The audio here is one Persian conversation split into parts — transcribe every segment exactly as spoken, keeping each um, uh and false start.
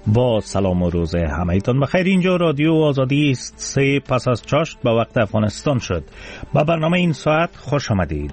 با سلام و روز همه‌تان بخیر. اینجا رادیو آزادی است. سه پس از چاشت به وقت افغانستان شد. با برنامه این ساعت خوش آمدید.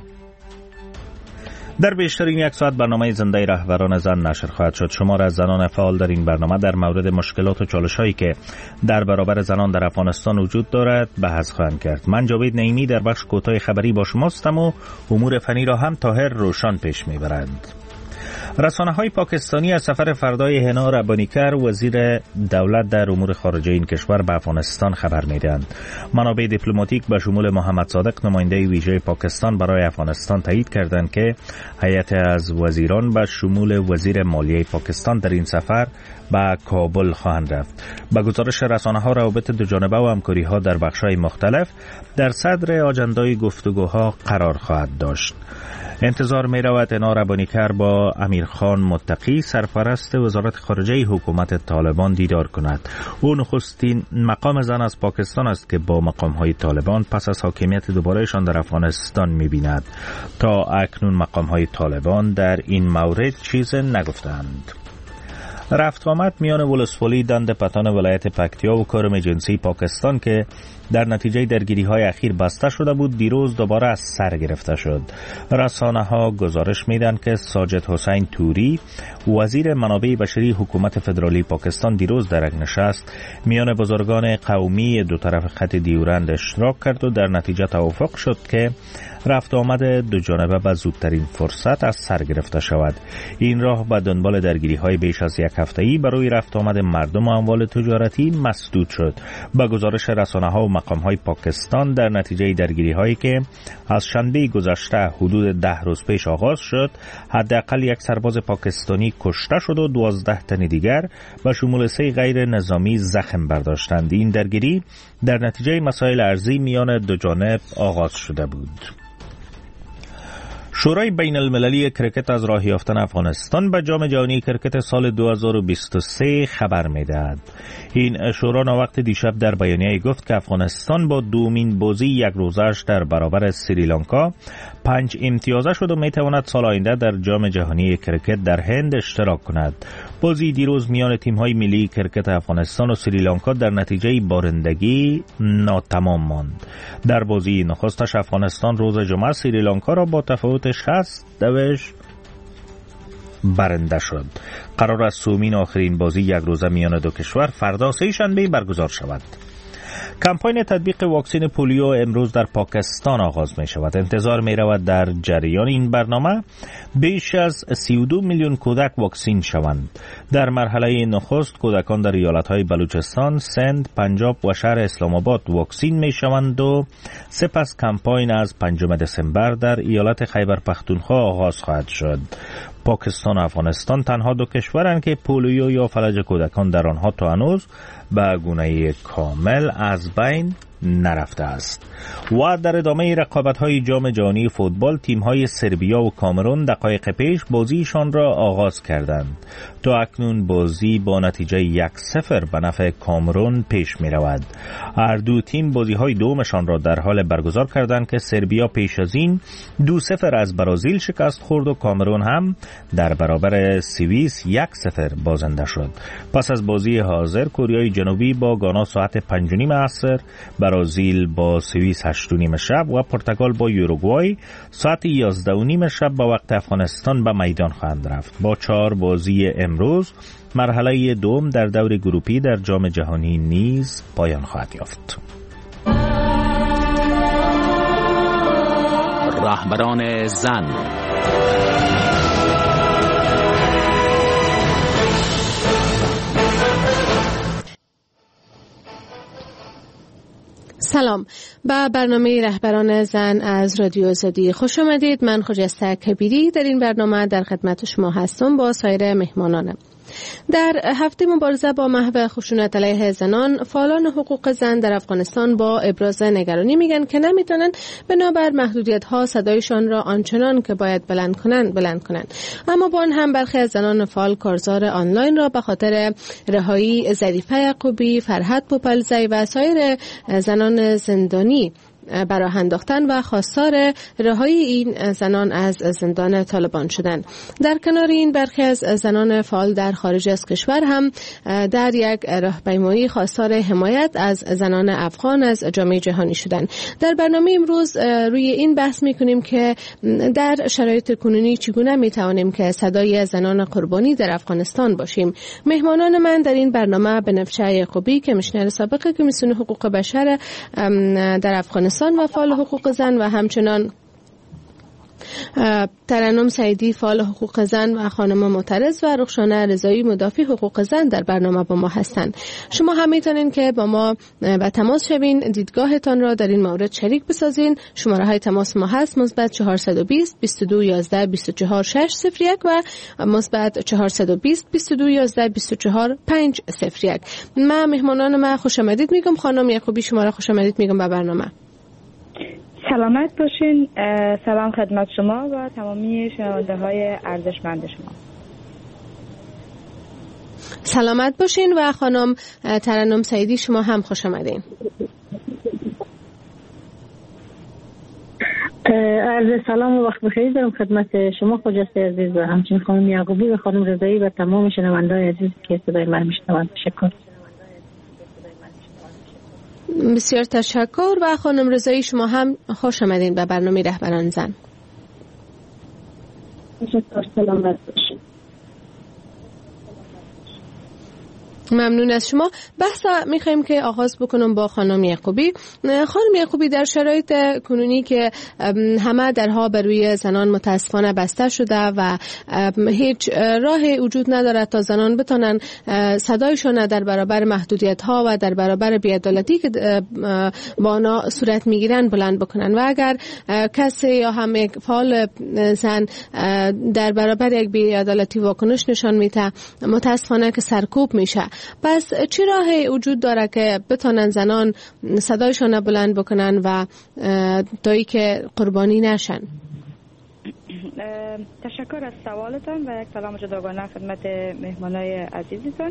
در بیشترین یک ساعت برنامه زنده رهبران زن نشر خواهد شد. شمار از زنان فعال در این برنامه در مورد مشکلات و چالش‌هایی که در برابر زنان در افغانستان وجود دارد بحث خواهند کرد. من جاوید نعیمی در بخش کوتاه خبری با شماستم و امور فنی را هم طاهر روشن پیش می‌برند. رسانه‌های پاکستانی از سفر فردای هنا ربانیکر وزیر دولت در امور خارجه این کشور به افغانستان خبر می‌دهند. منابع دیپلماتیک به شمول محمد صادق نماینده ویژه پاکستان برای افغانستان تایید کردند که هیئت از وزیران به شمول وزیر مالیه پاکستان در این سفر به کابل خواهند رفت. به گزارش رسانه‌ها روابط دوجانبه و همکاری‌ها در بخش‌های مختلف در صدر آجندای گفتگوها قرار خواهد داشت. انتظار می رود هنا ربانیکر با امیرخان متقی سرپرست وزارت خارجه حکومت طالبان دیدار کند. او نخستین مقام زن از پاکستان است که با مقام‌های طالبان پس از حاکمیت دوبارهشان در افغانستان می بیند. تا اکنون مقام‌های طالبان در این مورد چیز نگفتند. رفت آمد میان ولسوالی دند پتان ولایت پکتیا و کرم جنسی پاکستان که در نتیجه درگیری‌های اخیر بسته شده بود دیروز دوباره از سر گرفته شد. رسانه‌ها گزارش می‌دهند که ساجد حسین توری وزیر منابع بشری حکومت فدرالی پاکستان دیروز در یک نشست میان بزرگان قومی دو طرف خط دیورند اشتراک کرد و در نتیجه توافق شد که رفت آمد دو جانبه به زودترین فرصت از سر گرفته شود. این راه به دنبال درگیری‌های بیش از یک هفته‌ای برای رفت آمد مردم و اموال تجارتی مسدود شد. با گزارش رسانه‌ها و مقام‌های پاکستان در نتیجه درگیری‌هایی که از شنبه گذشته حدود ده روز پیش آغاز شد، حداقل یک سرباز پاکستانی کشته شد و دوازده تن دیگر به شمول سه غیر نظامی زخم برداشتند. این درگیری در نتیجه مسائل ارضی میان دو جانب آغاز شده بود. شورای بین المللی کرکت از راه یافتن افغانستان به جام جهانی کرکت سال دو هزار و بیست و سه خبر می‌دهد. این شورا وقت دیشب در بیانیه گفت که افغانستان با دومین بازی یک روزش در برابر سریلانکا پنج امتیازه شد و میتواند سال آینده در جام جهانی کرکت در هند اشتراک کند. بازی دیروز میان تیم‌های ملی کرکت افغانستان و سریلانکا در نتیجه بارندگی ناتمام ماند. در بازی نخستش افغانستان روز جمعه سریلانکا را با تفاوت شصت دوش برنده شد. قرار است سومین آخرین بازی یک روزه میان دو کشور فردا سه شنبه برگزار شود. کمپاین تطبیق واکسن پولیو امروز در پاکستان آغاز می شود. انتظار می رود در جریان این برنامه بیش از سی و دو میلیون کودک واکسین شوند. در مرحله نخست کودکان در ایالت‌های بلوچستان، سند، پنجاب و شهر اسلام آباد واکسین می شوند و سپس کمپاین از پنجم دسامبر در ایالت خیبر پختونخوا آغاز خواهد شد. پاکستان و افغانستان تنها دو کشورند که پولیو یا فلج کودکان در آنها تا هنوز به گونه کامل از بین نرفته است. و در ادامه رقابت‌های جام جهانی فوتبال تیم‌های سربیا و کامرون دقایق پیش بازیشان را آغاز کردند. تا اکنون بازی با نتیجه یک صفر به نفع کامرون پیش می‌رود. هر دو تیم بازی‌های دومشان را در حال برگزار کردند که سربیا پیش از این دو صفر از برزیل شکست خورد و کامرون هم در برابر سوئیس یک صفر بازنده شد. پس از بازی حاضر کره جنوبی با گانا ساعت پنج و نیم عصر، برزیل با سوئیس هشت و نیم شب و پرتغال با یوروگوای ساعت یازده و نیم شب به وقت افغانستان به میدان خواهند رفت. با چهار بازی امروز مرحله دوم در دور گروپی در جام جهانی نیز پایان خواهد یافت. رهبران زن. سلام، به برنامه رهبران زن از رادیو آزادی خوش آمدید. من خجسته کبیری در این برنامه در خدمت شما هستم با سایر مهمانانم. در هفته مبارزه با محو خشونت علیه زنان، فعالان حقوق زن در افغانستان با ابراز نگرانی میگن که نمیتونن بنابر محدودیت‌ها صدایشان را آنچنان که باید بلند کنند بلند کنند. اما با آن هم برخی از زنان فعال کارزار آنلاین را به خاطر رهایی ظریفه یعقوبی، فرحت پوپلزی و سایر زنان زندانی براه انداختن و خواستار رهایی این زنان از زندان طالبان شدند. در کنار این برخی از زنان فعال در خارج از کشور هم در یک راهپیمایی خواستار حمایت از زنان افغان از جامعه جهانی شدند. در برنامه امروز روی این بحث می‌کنیم که در شرایط کنونی چگونه می‌توانیم که صدای زنان قربانی در افغانستان باشیم. مهمانان من در این برنامه بنفشه یعقوبی که کمیشنر سابق کمیسیون حقوق بشر در افغانستان و فعال حقوق زن و همچنان ترنم سعیدی فعال حقوق زن و خانم معترض و رخشانه رضایی مدافع حقوق زن در برنامه با ما هستند. شما هم میتونین که با ما به تماس شوین، دیدگاهتان را در این مورد شریک بسازین. شماره های تماس ما هست مثبت چهارصد و بیست بیست و دو یازده بیست و چهار شش صفر یک و مثبت چهارصد و بیست بیست و دو یازده بیست و چهار پنج صفر یک. من مهمانان ما خوش آمدید میگم. خانم یعقوبی شما را خوش آمدید میگم به برنامه. سلامت باشین. سلام خدمت شما و تمامی شنونده های ارزشمند شما. سلامت باشین و خانم ترنم سعیدی شما هم خوش آمدین. عرض سلام و وقت بخیر دارم خدمت شما خجسته عزیز و همچنین خانم یعقوبی و خانم رضایی و تمام شنونده‌های عزیز که صدای من میشنوند. تشکر. بسیار تشکر و خانم رضایی شما هم خوش آمدین به برنامه رهبران زن. تشکر. سلامت باشید. ممنون از شما. بحث میخوایم که آغاز بکنم با خانم یعقوبی. خانم یعقوبی در شرایط کنونی که همه درها بر روی زنان متاسفانه بسته شده و هیچ راه وجود نداره تا زنان بتونن صدایشون در برابر محدودیت ها و در برابر بی‌عدالتی که با آنها صورت میگیرن بلند بکنن و اگر کسی یا هم یک فعال زن در برابر یک بی‌عدالتی واکنش نشان میده متاسفانه که سرکوب میشه. پس چه راهی وجود داره که بتونن زنان صدایشون بلند بکنن و تایی که قربانی نشن؟ تشکر از سوالتان و یک سلام جداگانه خدمت مهمانای عزیزتان.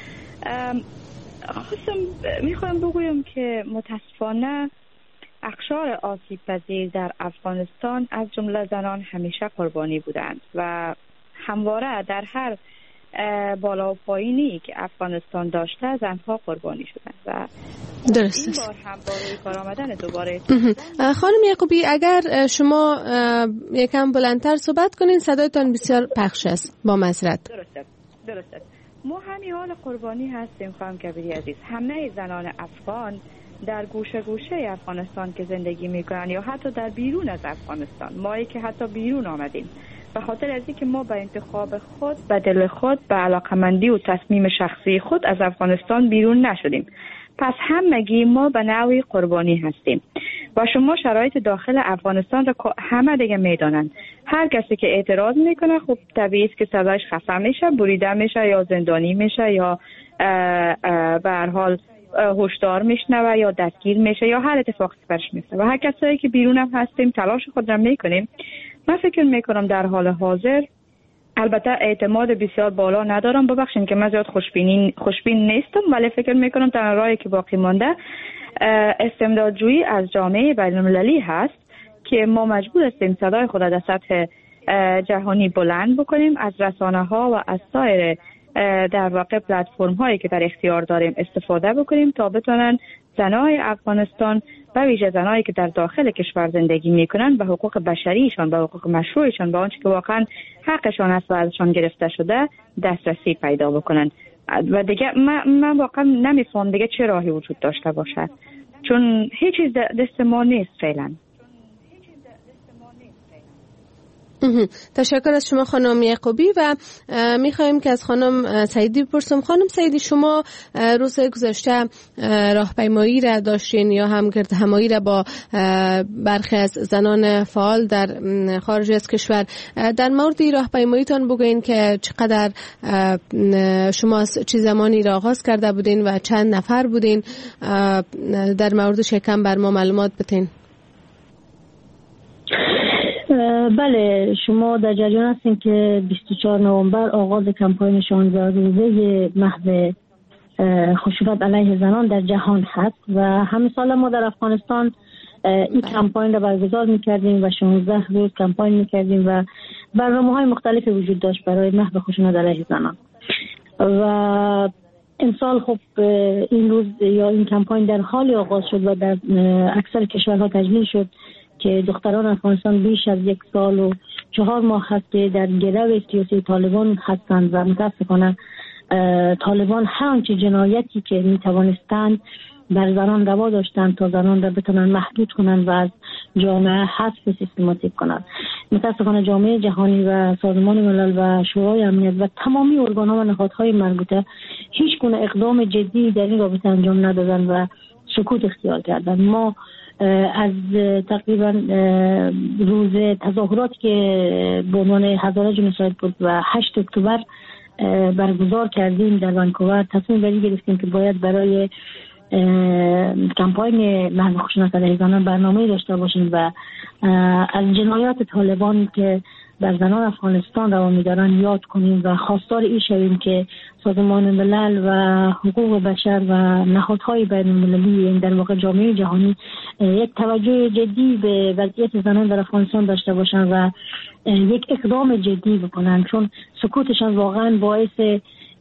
خواستم میخوام بگویم که متاسفانه اقشار آسیب پذیر در افغانستان از جمله زنان همیشه قربانی بودند و همواره در هر بالا و پایینی که افغانستان داشته زنها قربانی شدند و درست این بار هم برای کار آمدن دوباره. خانم یعقوبی اگر شما یکم بلندتر صحبت کنین صدایتان بسیار پخش است با معذرت. درسته درسته ما همین حال قربانی هستیم خانم کبیری عزیز. همه زنان افغان در گوشه گوشه افغانستان که زندگی میکنن یا حتی در بیرون از افغانستان، مایی که حتی بیرون آمدیم به خاطر از اینکه ما به انتخاب خود، به دل خود، به علاقمندی و تصمیم شخصی خود از افغانستان بیرون نشدیم. پس همگی ما به نوعی قربانی هستیم و شما شرایط داخل افغانستان را همه دیگه میدانند. هر کسی که اعتراض میکنه خب طبیعی است که صدایش خفه میشه، بریده میشه یا زندانی میشه یا به هر حال هشدار میشنوه یا دستگیر میشه یا هر اتفاقی برش میفته و هر کسایی که بیرون هم هستیم تلاش خود را میکنیم. من فکر میکنم در حال حاضر البته اعتماد بسیار بالا ندارم، ببخشید که من زیاد خوشبینی خوشبین نیستم، ولی فکر میکنم تنها راهی که باقی مانده استمدادجویی از جامعه بین‌المللی هست که ما مجبور هستیم صدای خود در سطح جهانی بلند بکنیم، از رسانه ها و از سایر در واقع پلتفرم هایی که در اختیار داریم استفاده بکنیم تا بتونن زنای افغانستان و ویژه زنایی که در داخل کشور زندگی میکنن به حقوق بشریشان، به حقوق مشروعشان، به آنچه که واقعا حقشان است و ازشان گرفته شده دسترسی پیدا بکنن. و دیگه من, من واقعا نمیفهم دیگه چه راهی وجود داشته باشد، چون هیچ چیز دست ما نیست فعلا. تشکر از شما خانم یعقوبی و میخوایم که از خانم سعیدی بپرسم. خانم سعیدی شما روز گذشته راهپیمایی را داشتین یا هم گرد همایی را با برخی از زنان فعال در خارج از کشور. در مورد راهپیماییتان بگوین که چقدر شما از چه زمانی را آغاز کرده بودین و چند نفر بودین، در موردش یکم بر ما معلومات بدین. بله شما در جریان هستین که بیست و چهارم نوامبر آغاز کمپاین شانزده روزه محو خشونت علیه زنان در جهان هست و همین سال ما در افغانستان این کمپاین را برگزار میکردیم و شانزده روز کمپاین میکردیم و برنامه‌های مختلفی وجود داشت برای محو خشونت علیه زنان. و امسال خب این روز یا این کمپاین در حال آغاز شد و در اکثر کشورها تجلیل شد که دختران افغانستان بیش از یک سال و چهار ماه هست که در گرو سیاسی طالبان هستند و متاسفانه طالبان هر آنچه جنایتی که می توانستند بر زنان روا داشتند تا زنان را بتونن محدود کنند و از جامعه حذف سیستماتیک کنند. متاسفانه جامعه جهانی و سازمان ملل و شورای امنیت و تمامی ارگان‌ها و نهادهای مربوطه هیچ گونه اقدام جدی در این رابطه انجام ندادند و سکوت اختیار کردند. ما از تقریبا روز تظاهرات که به عنوان هزاره جنوساید بود و هشت اکتبر برگزار کردیم در ونکوور، تصمیم بری گرفتیم که باید برای کمپاین محو خشونت علیه زنان برنامه داشته باشیم و از جنایات طالبان که بر زنان افغانستان روا می‌دارن یاد کنیم و خواستار این شویم که سازمان ملل و حقوق بشر و نهادهای بین‌المللی در واقع جامعه جهانی یک توجه جدی به وضعیت زنان در افغانستان داشته باشن و یک اقدام جدی بکنن، چون سکوتشان واقعا باعث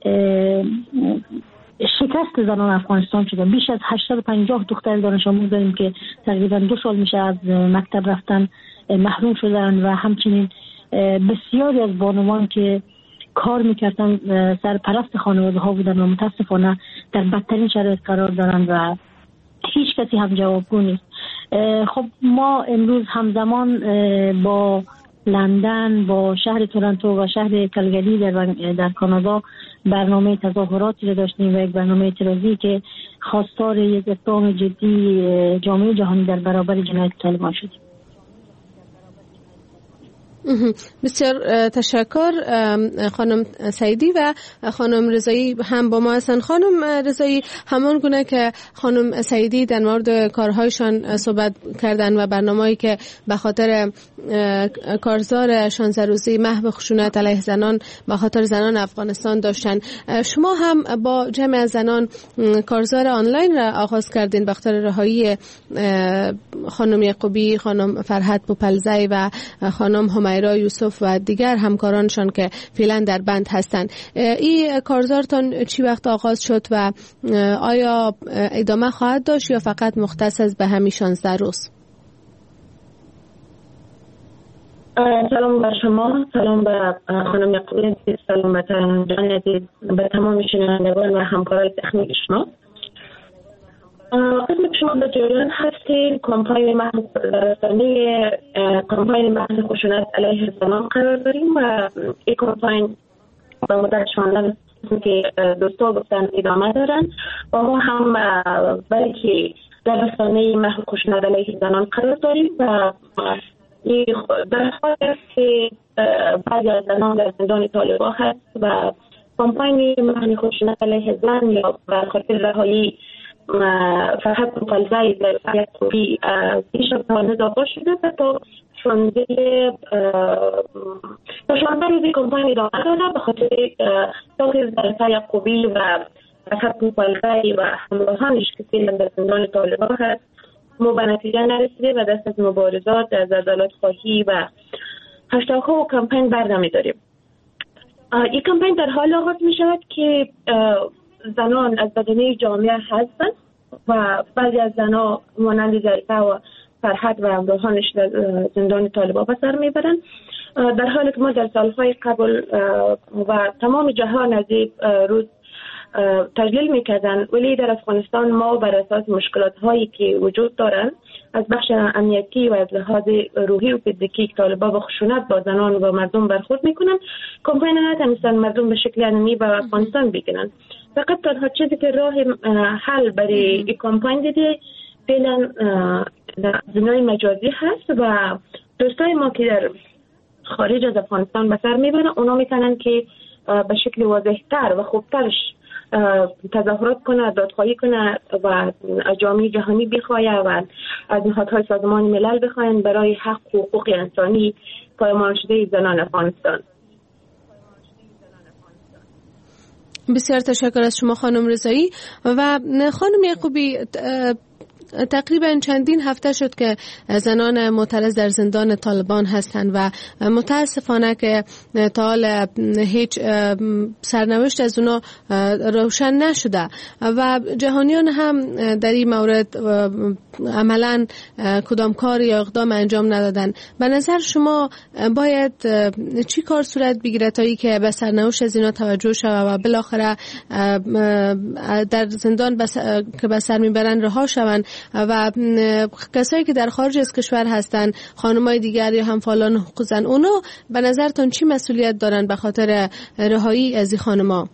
شکست زنان افغانستان شده. بیش از هشتصد و پنجاه دختر دانش آموز داریم که تقریبا دو سال میشه از مکتب رفتن محروم شدن و همچنین بسیاری از بانوان که کار میکردن سرپرست خانواده ها بودن و متاسفانه در بدترین شرایط قرار دارن و هیچ کسی هم جوابگو نیست. خب ما امروز همزمان با لندن، با شهر تورنتو و شهر کلگری در, در کانادا برنامه تظاهراتی رو داشتیم و یک برنامه اعتراضی که خواستار یک اقدام جدی جامعه جهانی در برابر جنایت طالبان شدیم. بسیار تشکر خانم سعیدی و خانم رضایی هم با ما هستن. خانم رضایی، همان گونه که خانم سعیدی در مورد کارهایشان صحبت کردن و برنامه‌ای که به خاطر کارزار شانزده روزه محو خشونت علیه زنان به خاطر زنان افغانستان داشتن، شما هم با جمع از زنان کارزار آنلاین را آغاز کردین به خاطر رهایی خانم یعقوبی، خانم فرحت پوپلزی و خانم همیرا یوسف و دیگر همکارانشان که فعلا در بند هستند. این کارزارتان چی وقت آغاز شد و آیا ادامه خواهد داشت یا فقط مختص به همین شانزده روز؟ سلام بر شما، سلام به خانم یعقوبی، سلام به ترانجان عزیز، به تمام شنوندگان و همکاران تکنیک شما. قسم شما به جریان هستید کمپاین محو رسانه کمپاین محو خشونت علیه زنان قرار داریم و این کمپاین به مدت شانزده که دوستا گفتن ادامه دارن و ما هم بلکه در رسانه محو خشونت علیه زنان قرار داریم و در حال است که بعضی از زنان در زندان طالبان هست و کمپاین محو خشونت علیه زن یا به خاطر رهایی فرحت پوپلزی در فعالیت خوبی پیش از آغاز شده و تا شانزده تا شانزده روزی کمپاین ادامه داره به خاطر تاکید در فعالیت خوبی و فرحت پوپلزی و همراهانش که فعلا در زندان طالبان هست ما به نتیجه نرسیده و دست از مبارزات از عدالت خواهی و هشتگ ها و کمپاین بردمی داریم. این کمپاین در حال آغاز می شود که زنان از بدنه جامعه هستند و بعضی از زنان مانند ظریفه و فرحت و همراهانش در زندان طالبان به سر میبرند، در حالی که ما در سالهای قبل و تمام جهان از این روز تجلیل میکردن، ولی در افغانستان ما بر اساس مشکلات هایی که وجود دارند از بخش امنیتی و از لحاظ روحی و فیزیکی که طالبان با خشونت با زنان و مردم برخورد میکنن، کمپاین نتونستن مردم به شکل علمی به افغانستان بگیرن. فقط تنها چیزی که راه حل برای این کمپاین دیده فعلا زنای مجازی هست و دوستای ما که در خارج از افغانستان به سر میبرن اونا میتونن که به شکل واضح‌تر و خوبترش تظاهرات کنه، دادخواهی کنه و از جامعه جهانی بخواهی و از نهادهای سازمان ملل بخواهند برای حق و حقوق انسانی پایمال شده زنان افغانستان. بسیار تشکر از شما خانم رضایی. و خانم یعقوبی، تقریبا چندین هفته شد که زنان معترض در زندان طالبان هستند و متاسفانه که تا حال هیچ سرنوشت از اونا روشن نشده و جهانیان هم در این مورد عملا کدام کار یا اقدام انجام ندادن. به نظر شما باید چی کار صورت بگیره تا ای که به سرنوشت از اینا توجه شود و بالاخره در زندان بس... که به سر میبرن رها شوند و کسایی که در خارج از کشور هستن، خانمای دیگر یا همفالان حقوق زن، اونا به نظرتون چی مسئولیت دارن به خاطر رهایی از این خانما؟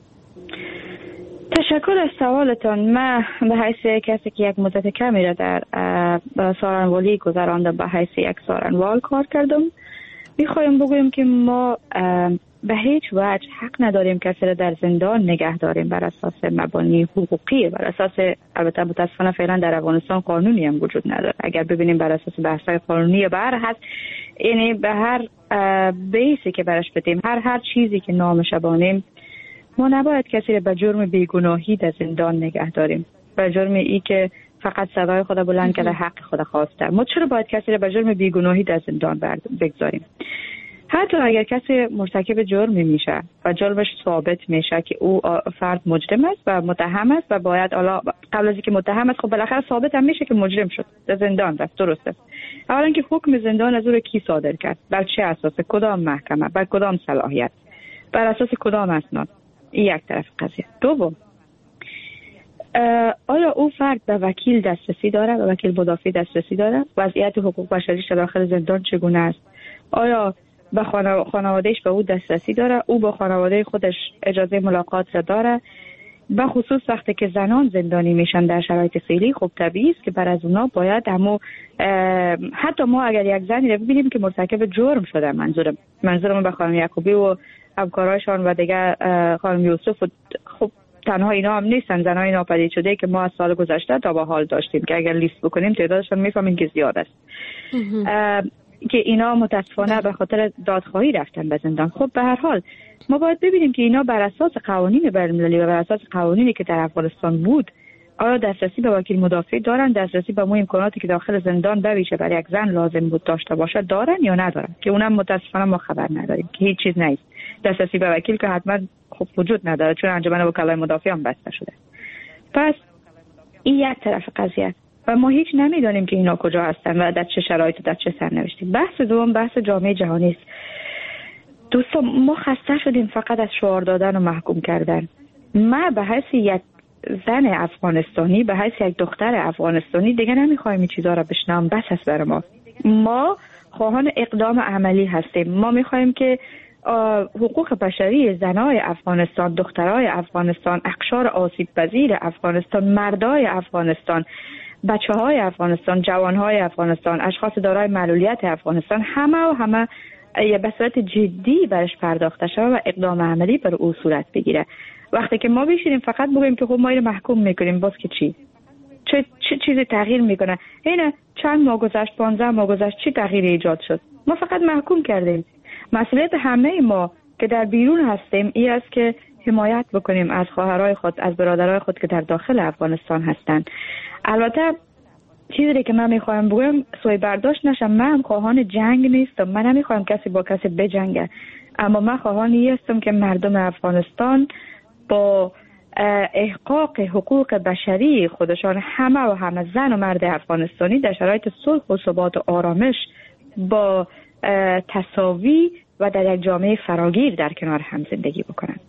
تشکر از سوالتان. من به حیث کسی که یک مدت کمی را در سارنوالی گذراندم، به حیث یک سارنوال کار کردم، میخوایم بگویم که ما به هیچ وجه حق نداریم کسی را در زندان نگه داریم بر اساس مبانی حقوقی. بر اساس، البته متاسفانه فعلا در افغانستان قانونی هم وجود نداره. اگر ببینیم بر اساس بحث‌های قانونی بر هست، یعنی به هر بیسی که برش بدیم، هر هر چیزی که نامش بانیم، ما نباید کسی را به جرم بیگناهی در زندان نگه داریم، به جرم ای که فقط صدای خود بلند کرده حق خود خواسته. ما چرا باید کسی را به جرم بیگناهی در زندان بگذاریم؟ حتی اگر کسی مرتکب جرمی میشه و جرمش ثابت میشه که او فرد مجرم است و متهم است و باید قبل از اینکه متهم است، خب بالاخره ثابت هم میشه که مجرم شد، در زندان رفت، درسته. اولا که حکم زندان از او را کی صادر کرد؟ بر چه اساس؟ کدام محکمه؟ بر کدام صلاحیت؟ بر اساس کدام اسناد؟ این یک طرف قضیه. دوم، آیا او فرد به وکیل دسترسی داره؟ به وکیل مدافع دسترسی داره؟ وضعیت حقوق بشریش داخل زندان چگونه است؟ آیا به خانوادهش به او دسترسی داره؟ او با خانواده خودش اجازه ملاقات را داره؟ به خصوص وقتی که زنان زندانی میشن در شرایط فعلی، خب طبیعی است که بر از اونا باید همو حتی ما اگر یک زنی رو ببینیم که مرتکب جرم شده، منظورم منظورم به خانم یعقوبی و همکارایشان و دیگر خانم یوسف، خب تنها اینا هم نیستن، زنای ناپدید شده که ما از سال گذشته تا به حال داشتیم که اگر لیست بکنیم تعدادشون میفهمیم که زیاد است، که اینا متاسفانه به خاطر دادخواهی رفتن به زندان. خب به هر حال ما باید ببینیم که اینا بر اساس قوانین بین‌المللی و بر اساس قوانینی که در افغانستان بود، آیا دسترسی به وکیل مدافع دارن؟ دسترسی به مو امکاناتی که داخل زندان بویژه برای یک زن لازم بود داشته باشه دارن یا ندارن؟ که اونم متاسفانه ما خبر نداریم، که هیچ چیز نیست. دسترسی به وکیل که حتما خب وجود نداره، چون انجمن وکلای مدافع هم بسته شده. پس این یک طرف قضیه و ما هیچ نمیدانیم که اینا کجا هستن و در چه شرایطی، در چه سرنوشتی. بحث دوم بحث جامعه جهانی است. دوستان، ما خسته شدیم فقط از شعار دادن و محکوم کردن. ما به حیث یک زن افغانستانی، به حیث یک دختر افغانستانی دیگه نمیخوایم این چیزا را بشنوم. بس است برای ما. ما خواهان اقدام عملی هستیم. ما میخوایم که حقوق بشری زنای افغانستان، دخترای افغانستان، اقشار آسیب پذیر افغانستان، مردای افغانستان، بچه های افغانستان، جوان های افغانستان، اشخاص دارای معلولیت افغانستان، همه و همه به صورت جدی برش پرداخته شود و اقدام عملی بر او صورت بگیره. وقتی که ما بشینیم فقط بگیم که خب ما اینو محکوم میکنیم، باز که چی؟ چه, چه چیزی تغییر میکنه؟ اینه چند ماه گذشت، پانزده ماه گذشت، چی تغییری ایجاد شد؟ ما فقط محکوم کردیم. مسئولیت همه ما که در بیرون هستیم این است که حمایت بکنیم از خواهرای خود، از برادرای خود که در داخل افغانستان هستند. البته چیزی که من میخوایم بگم سوی برداشت نشه، من هم خواهان جنگ نیستم، من نمیخوایم کسی با کسی بجنگه، اما من خواهان این هستم که مردم افغانستان با احقاق حقوق بشری خودشان، همه و همه زن و مرد افغانستانی، در شرایط صلح و ثبات و آرامش با تساوی و در یک جامعه فراگیر در کنار هم زندگی بکنند.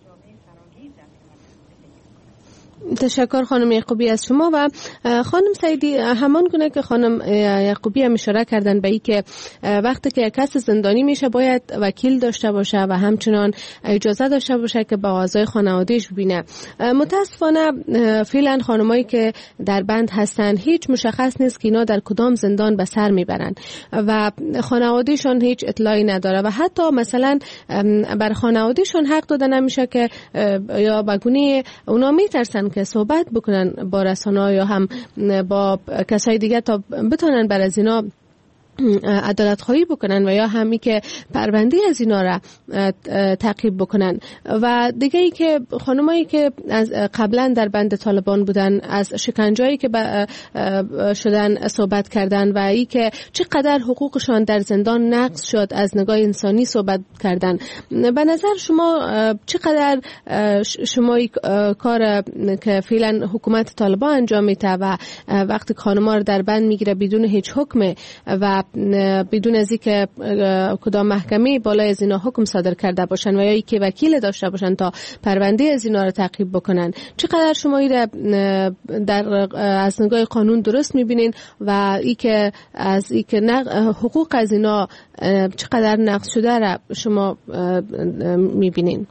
تشکر خانم یعقوبی از شما. و خانم سعیدی، همان گونه که خانم یعقوبی هم اشاره کردن به این که وقتی که کس زندانی میشه باید وکیل داشته باشه و همچنان اجازه داشته باشه که با اعضای خانواده‌اش ببینه. متاسفانه فعلا خانمایی که در بند هستن هیچ مشخص نیست که اینا در کدام زندان به سر میبرن و خانواده‌شون هیچ اطلاعی نداره و حتی مثلا بر خانواده‌شون حق داده نمیشه که یا بگونه اونا میترسن که صحبت بکنن با رسانه‌ها یا هم با کسای دیگه تا بتونن بر از اینا عدالت خواهی بکنن و یا همی که پرونده از اینا را تعقیب بکنن. و دیگه ای که خانمایی که از قبلا در بند طالبان بودن از شکنجه‌ای که شدن صحبت کردن و ای که چقدر حقوقشان در زندان نقض شد از نگاه انسانی صحبت کردن. به نظر شما چقدر شما کار که فعلا حکومت طالبان انجام میده و وقتی خانم‌ها رو در بند میگیره بدون هیچ حکم و بدون از اینکه کدام محکمه بالای از اینا حکم صادر کرده باشن و یا ای که وکیل داشته باشن تا پرونده از اینا رو تعقیب بکنن، چقدر شما این در از نگاه قانون درست میبینین و ای که از ای که حقوق از اینا چقدر نقض شده را شما میبینین؟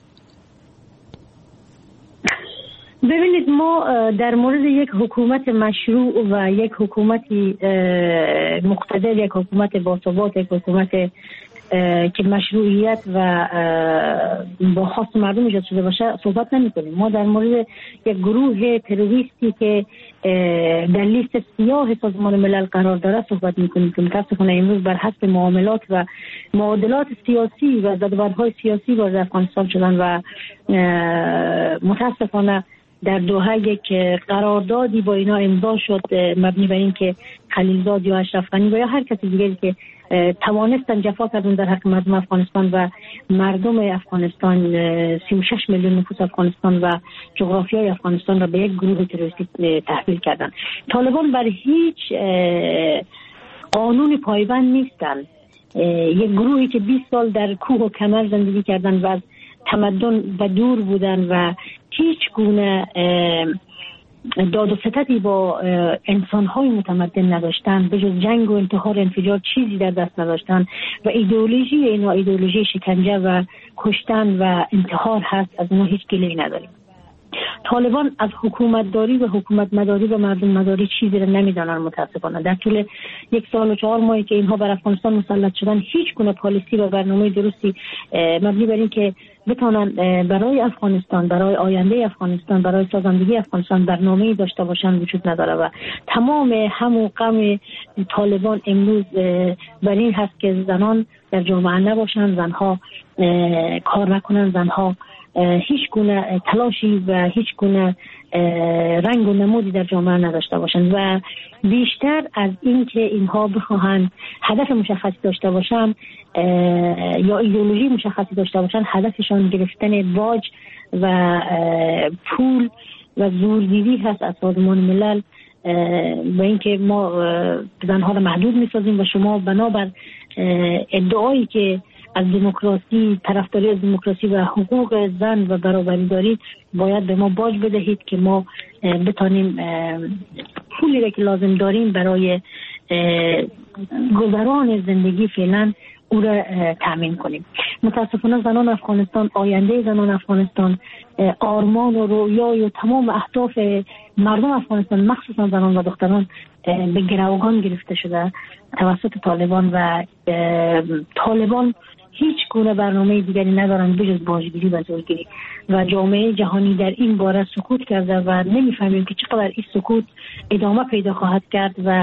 ببینید، ما در مورد یک حکومت مشروع و یک حکومتی مقتدر، یک حکومت باثبات، یک حکومت که مشروعیت و با خواست مردم ایجاد شده باشه صحبت نمی کنیم. ما در مورد یک گروه تروریستی که در لیست سیاه سازمان ملل قرار داره صحبت می کنیم که متاسفانه امروز بر حسب معاملات و معادلات سیاسی و زدوبندهای سیاسی وارد افغانستان شدن و متاسفانه در دوحه یک قراردادی با اینا امضا شد مبنی بر این که خلیلزاد یا اشرف غنی و یا هر کسی دیگری که توانستن جفا کردن در حق مردم افغانستان و مردم افغانستان، سی و شش میلیون نفوس افغانستان و جغرافیای افغانستان را به یک گروه تروریستی تحویل کردن. طالبان بر هیچ قانون پایبند نیستن. یک گروهی که بیست سال در کوه و کمر زندگی کردن و از تمدن و دور بودن و هیچ گونه داد و ستدی با انسان‌های متمدن نداشتن، به جز جنگ و انتحار و انفجار چیزی در دست نداشتن و ایدئولوژی اینا ایدئولوژی شکنجه و کشتن و انتحار هست. از اینا هیچ گله‌ای نداریم. طالبان از حکومت داری و حکومت مداری و مردم مداری چیزی را نمیدانن متاسفانه. در طول یک سال و چهار ماهی که اینها بر افغانستان مسلط شدن هیچ گونه پالیسی و برنامه درستی مبنی بر این که بتونن برای افغانستان، برای آینده افغانستان، برای سازندگی افغانستان برنامه‌ای داشته باشن وجود نداره و تمام هم و غم طالبان امروز بر این هست که زنان در جامعه نباشن، زنها کار نکنن، زنها هیچ گونه تلاشی و هیچ گونه رنگ و نمودی در جامعه نداشته باشند و بیشتر از این که اینها بخواهند هدف مشخصی داشته باشند یا ایدئولوژی مشخصی داشته باشند، هدفشان گرفتن باج و پول و زورگیری هست از سازمان ملل و اینکه ما زنها را محدود می‌سازیم و شما بنابر ادعایی که از دموکراسی، طرفداری از دموکراسی و حقوق زن و برابری دارید، باید به ما باج بدهید که ما بتانیم پولی را که لازم داریم برای گذران زندگی فعلا او را تأمین کنیم. متاسفانه زنان افغانستان، آینده زنان افغانستان، آرمان و رویای و تمام اهداف مردم افغانستان مخصوصا زنان و دختران به گروگان گرفته شده توسط طالبان و طالبان هیچ گونه برنامه دیگری ندارن بجز باجگیری و زورگیری و جامعه جهانی در این باره سکوت کرده و نمیفهمیم که چقدر این سکوت ادامه پیدا خواهد کرد و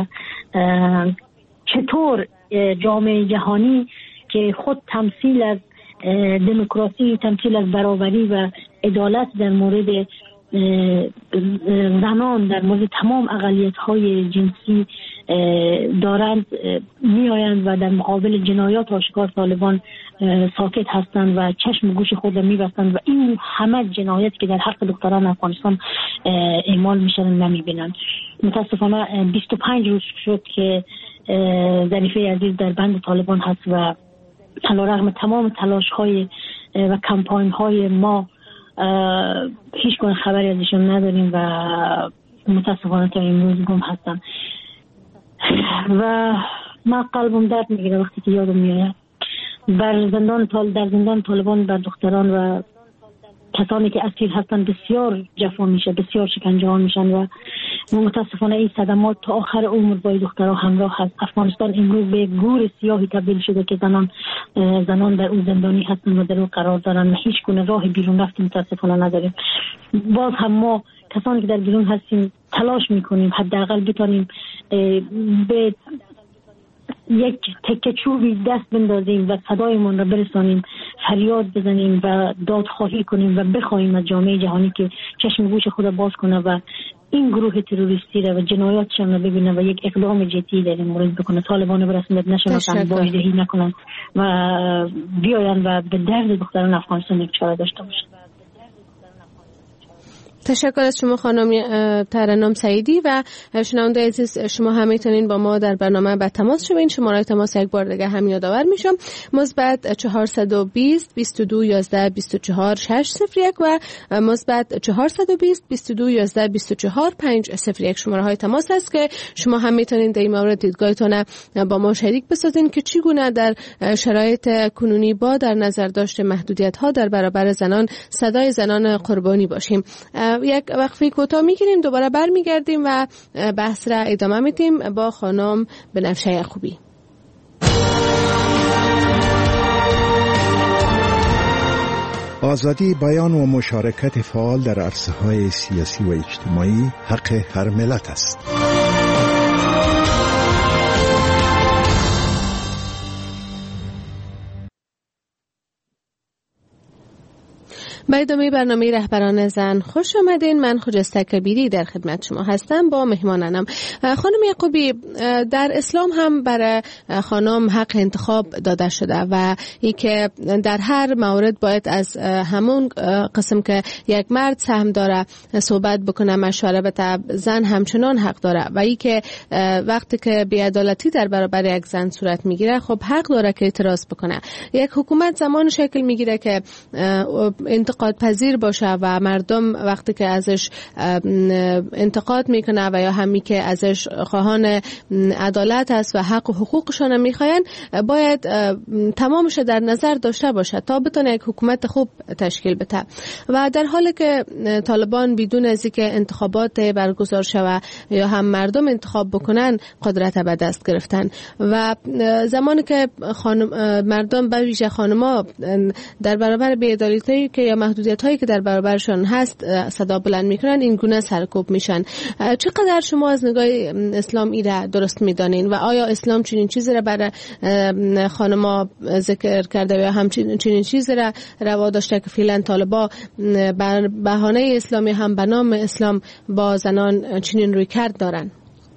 چطور جامعه جهانی که خود تمثیل از دموکراسی، تمثیل از برابری و عدالت در مورد زنان، در مورد تمام اقلیت‌های جنسی دارند، میآیند و در مقابل جنایات آشکار طالبان ساکت هستند و چشم و گوش خود را می‌بستند و این همه جنایت که در حق دختران افغانستان اعمال می‌شود نمی‌بینند. متاسفانه بیست و پنج روز شد که ظریفه عزیز در بند طالبان هست و علیرغم تمام تلاش‌های و کمپاین‌های ما هیچ گونه خبری ازشون نداریم و متاسفانه تا امروز گم هستن و ما قلبم درد میگیره وقتی که یادم میاد بر زندان طال در زندان طالبان بر دختران و کسانی که اسیر هستن بسیار جفا میشه، بسیار شکنجه ها میشن و متاسفانه این صدمات تا آخر عمر با دخترها همراه هست. افغانستان امروز به گور سیاهی تبدیل شده که زنان زنان در اون زندانی هستن و در اون قرار دارن و هیچ گونه راه بیرون رفت متاسفانه نداریم. باز هم ما کسانی که در بیرون هستیم تلاش میکنیم حداقل بتونیم به یک تکه چوبی دست بندازیم و صدایمون را برسانیم، فریاد بزنیم و دادخواهی کنیم و بخوایم از جامعه جهانی که چشم گوش خود باز کنه و این گروه تروریستی را و جنایاتش را ببینه و یک اقدام جدی در این مورد بکنه. طالبان برسوند نشناسن، باجدهی نکنن و بیاین و به درد دختران افغانستان یک چاره داشته باشن. تشکر از شما خانم ترنم سعیدی و شنونده عزیز، شما هم میتونین با ما در برنامه به تماس شوین. شماره تماس یک بار دیگه هم یادآور میشم: مثبت چهارصد و بیست بیست و دو یازده بیست و چهار شش صفر یک و مثبت چهارصد و بیست بیست و دو یازده بیست و چهار پنج صفر یک شماره های تماس است که شما هم میتونین در این مورد دیدگاهتون با ما شریک بسازین که چگونه در شرایط کنونی با در نظر داشت محدودیت ها در برابر زنان صدای زنان قربانی باشیم. یک وقفه کوتاه میگیریم، دوباره برمیگردیم و بحث را ادامه میدیم با خانم بنفشه یعقوبی. آزادی بیان و مشارکت فعال در عرصه‌های سیاسی و اجتماعی حق هر ملت است. به ادامه برنامه رهبران زن خوش آمدین. من خجسته کبیری در خدمت شما هستم با مهمانانم. خانم یعقوبی، در اسلام هم برای خانم حق انتخاب داده شده و ای که در هر مورد باید از همون قسم که یک مرد سهم داره صحبت بکنه، مشوره بده، زن همچنان حق داره و ای که وقتی که بی‌عدالتی در برابر یک زن صورت میگیره خب حق داره که اعتراض بکنه. یک حکومت زمان شکل میگیره که انتقاد پذیر باشه و مردم وقتی که ازش انتقاد میکنه و یا همی که ازش خواهان عدالت است و حق و حقوقشان میخواین، باید تمامش در نظر داشته باشه تا بتونه یک حکومت خوب تشکیل بده. و در حالی که طالبان بدون از اینکه انتخابات برگزار شوه یا هم مردم انتخاب بکنن قدرت به دست گرفتن و زمانی که خانم مردم به ویژه خانم‌ها در برابر بی‌عدالتی که یا محدودیت هایی که در برابرشان هست صدا بلند میکنن، این گونه سرکوب میشن. چقدر شما از نگاه اسلام ایره درست میدانین و آیا اسلام چنین چیزی را برای خانم‌ها ذکر کرده یا همچنین چنین چیزی را روا داشته که فعلا طالبا بر بهانه اسلامی هم به نام اسلام با زنان چنین روی کرد دارن؟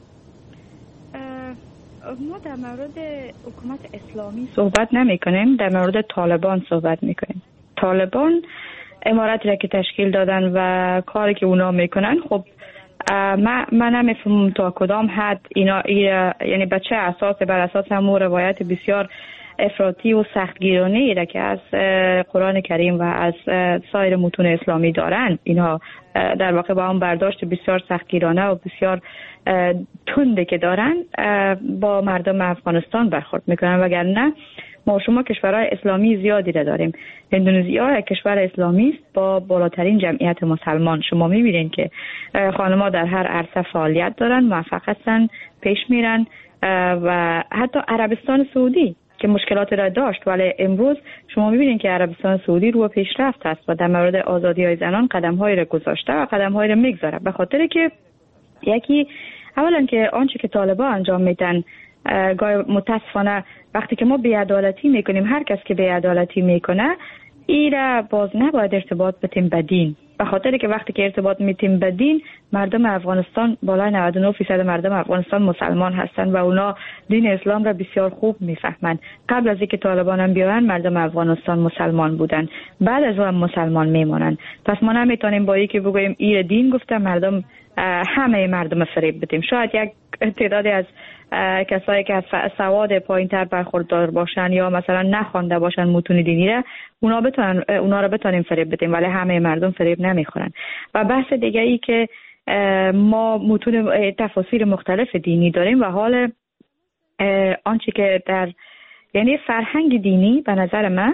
ما در مورد حکومت اسلامی صحبت نمی کنیم، در مورد طالبان صحبت می کنیم. طالبان امارتی را که تشکیل دادن و کاری که اونا میکنن، خب من من نمیفهمم تا کدام حد اینا ای یعنی به چه اساس، بر اساس همون روایت بسیار افراطی و سختگیرانه را که از قرآن کریم و از سایر متون اسلامی دارن، اینا در واقع با هم برداشت بسیار سختگیرانه و بسیار تنده که دارن با مردم افغانستان برخورد میکنن. وگرنه ما شما کشورهای اسلامی زیادی را داریم. اندونزیا یک کشور اسلامی است با بالاترین جمعیت مسلمان. شما میبینید که خانم‌ها در هر عرصه فعالیت دارن، موفق هستن، پیش میرن و حتی عربستان سعودی که مشکلات را داشت ولی امروز شما میبینید که عربستان سعودی رو پیشرفت است و در مورد آزادی‌های زنان قدم‌هایی را گذاشته و قدم‌هایی را میگذاره، به خاطر که یکی اولا که آنچه که طالبان انجام میدن گاهی متاسفانه وقتی که ما بی‌عدالتی میکنیم، هر کس که بی‌عدالتی میکنه ایره باز نباید ارتباط بتیم به دین، به خاطر که وقتی که ارتباط میتیم به دین، مردم افغانستان بالای نود و نه درصد مردم افغانستان مسلمان هستند و اونا دین اسلام را بسیار خوب میفهمند. قبل از اینکه طالبان هم بیاین مردم افغانستان مسلمان بودن، بعد از اون مسلمان میمونن. پس ما نمیتونیم با اینکه بگوییم ایره دین گفته مردم همه مردم فریب بدیم. شاید یک تعدادی از کسایی که از سواد پایین‌تر برخوردار باشن یا مثلا نخوانده باشن متون دینی را، اونا بتونن اونا را بتونیم فریب بدیم، ولی همه مردم فریب نمیخورن. و بحث دیگه ای که ما متون تفاسیر مختلف دینی داریم و حال آنچه که در یعنی فرهنگ دینی، به نظر من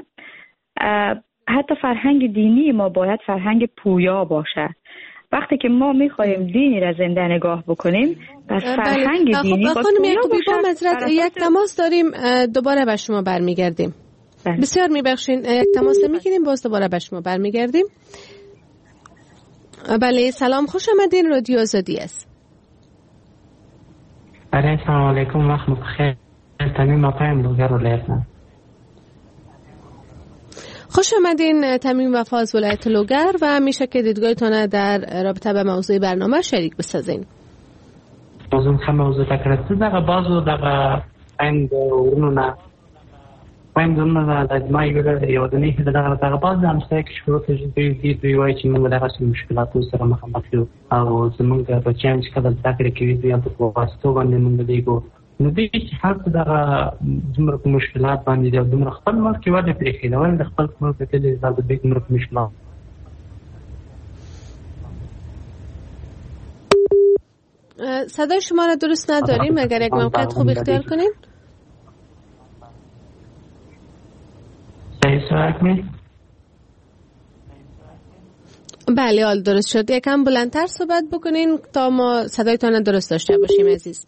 حتی فرهنگ دینی ما باید فرهنگ پویا باشه. وقتی که ما میخوایم دینی را زنده نگاه بکنیم، پس فرهنگ بله. دینی خب خانم یعقوبی با مزرد یک تماس داریم، دوباره به شما برمیگردیم. بله. بسیار میبخشین، یک تماس میگیریم باز دوباره به شما برمیگردیم. بله، سلام، خوش آمدین، رادیو آزادی است. بله، سلام علیکم، وقت بخیر. تمیم پایم لوگر ولایت نه. خوش آمدین تمیم وفا از ولایت لوگر و میشه که دیدگاهتون در رابطه به موضوع برنامه شریک بسازین. موضوع خم موضوع تکرار دغه بازو دغه اند ورونو نه پایم دونه نه د ما یو یو د نه دغه دغه باز هم څه کې شروع کړي دي دوی وایي چې موږ دغه مشکلاتو سره مخامخ یو او زموږ د بچیان چې کله زده کړې کوي دوی په واسطو باندې موږ دیګو نو دې چې حالت دغه دومره مشکلات باندې د دومره خپل ملک کې وړه پرېښي دا ول د خپل ملک کې د دې دومره مشکلات صدای شما را درست نداریم. اگر یک موقعیت خوب اختیار کنین. بله حال درست شد. یکم بلندتر صحبت بکنین تا ما صدایتان درست داشته باشیم عزیز.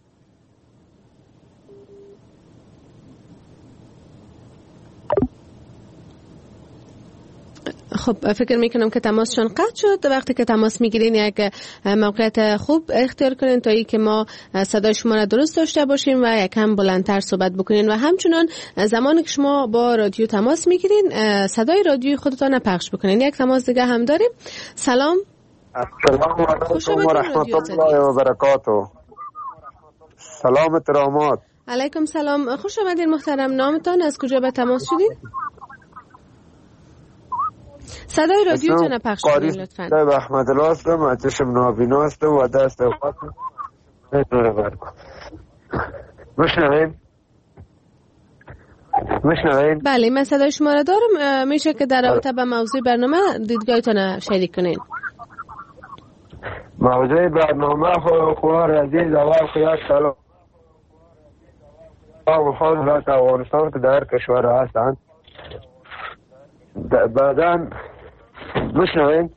خب فکر میکنم که تماسشون قطع شد. وقتی که تماس میگیرین یک موقعیت خوب اختیار کنین تا ای که ما صدای شما را درست داشته باشیم و یکم بلندتر صحبت بکنین و همچنان زمانی که شما با رادیو تماس میگیرین صدای رادیوی خودتان را پخش بکنین. یک تماس دیگه هم داریم. سلام. السلام علیکم و رحمت الله و برکاته. سلام ترامات. علیکم سلام. خوش آمدین محترم. نامتان از کجا به تماس شدین؟ صدای رادیوتون پخش کنین لطفاً. من احمد الله هستم، از چشم نابینا هستم و دست خودم نور برکن. مشنوین؟ مشنوین؟ بله من صدای شما را دارم. میشه که در رابطه با موضوع برنامه دیدگاهتون شریک کنین. موضوع برنامه خوار عزیز اول خیال سلام و حضرت افغانستان که در کشور هستند بعداً مشنوین؟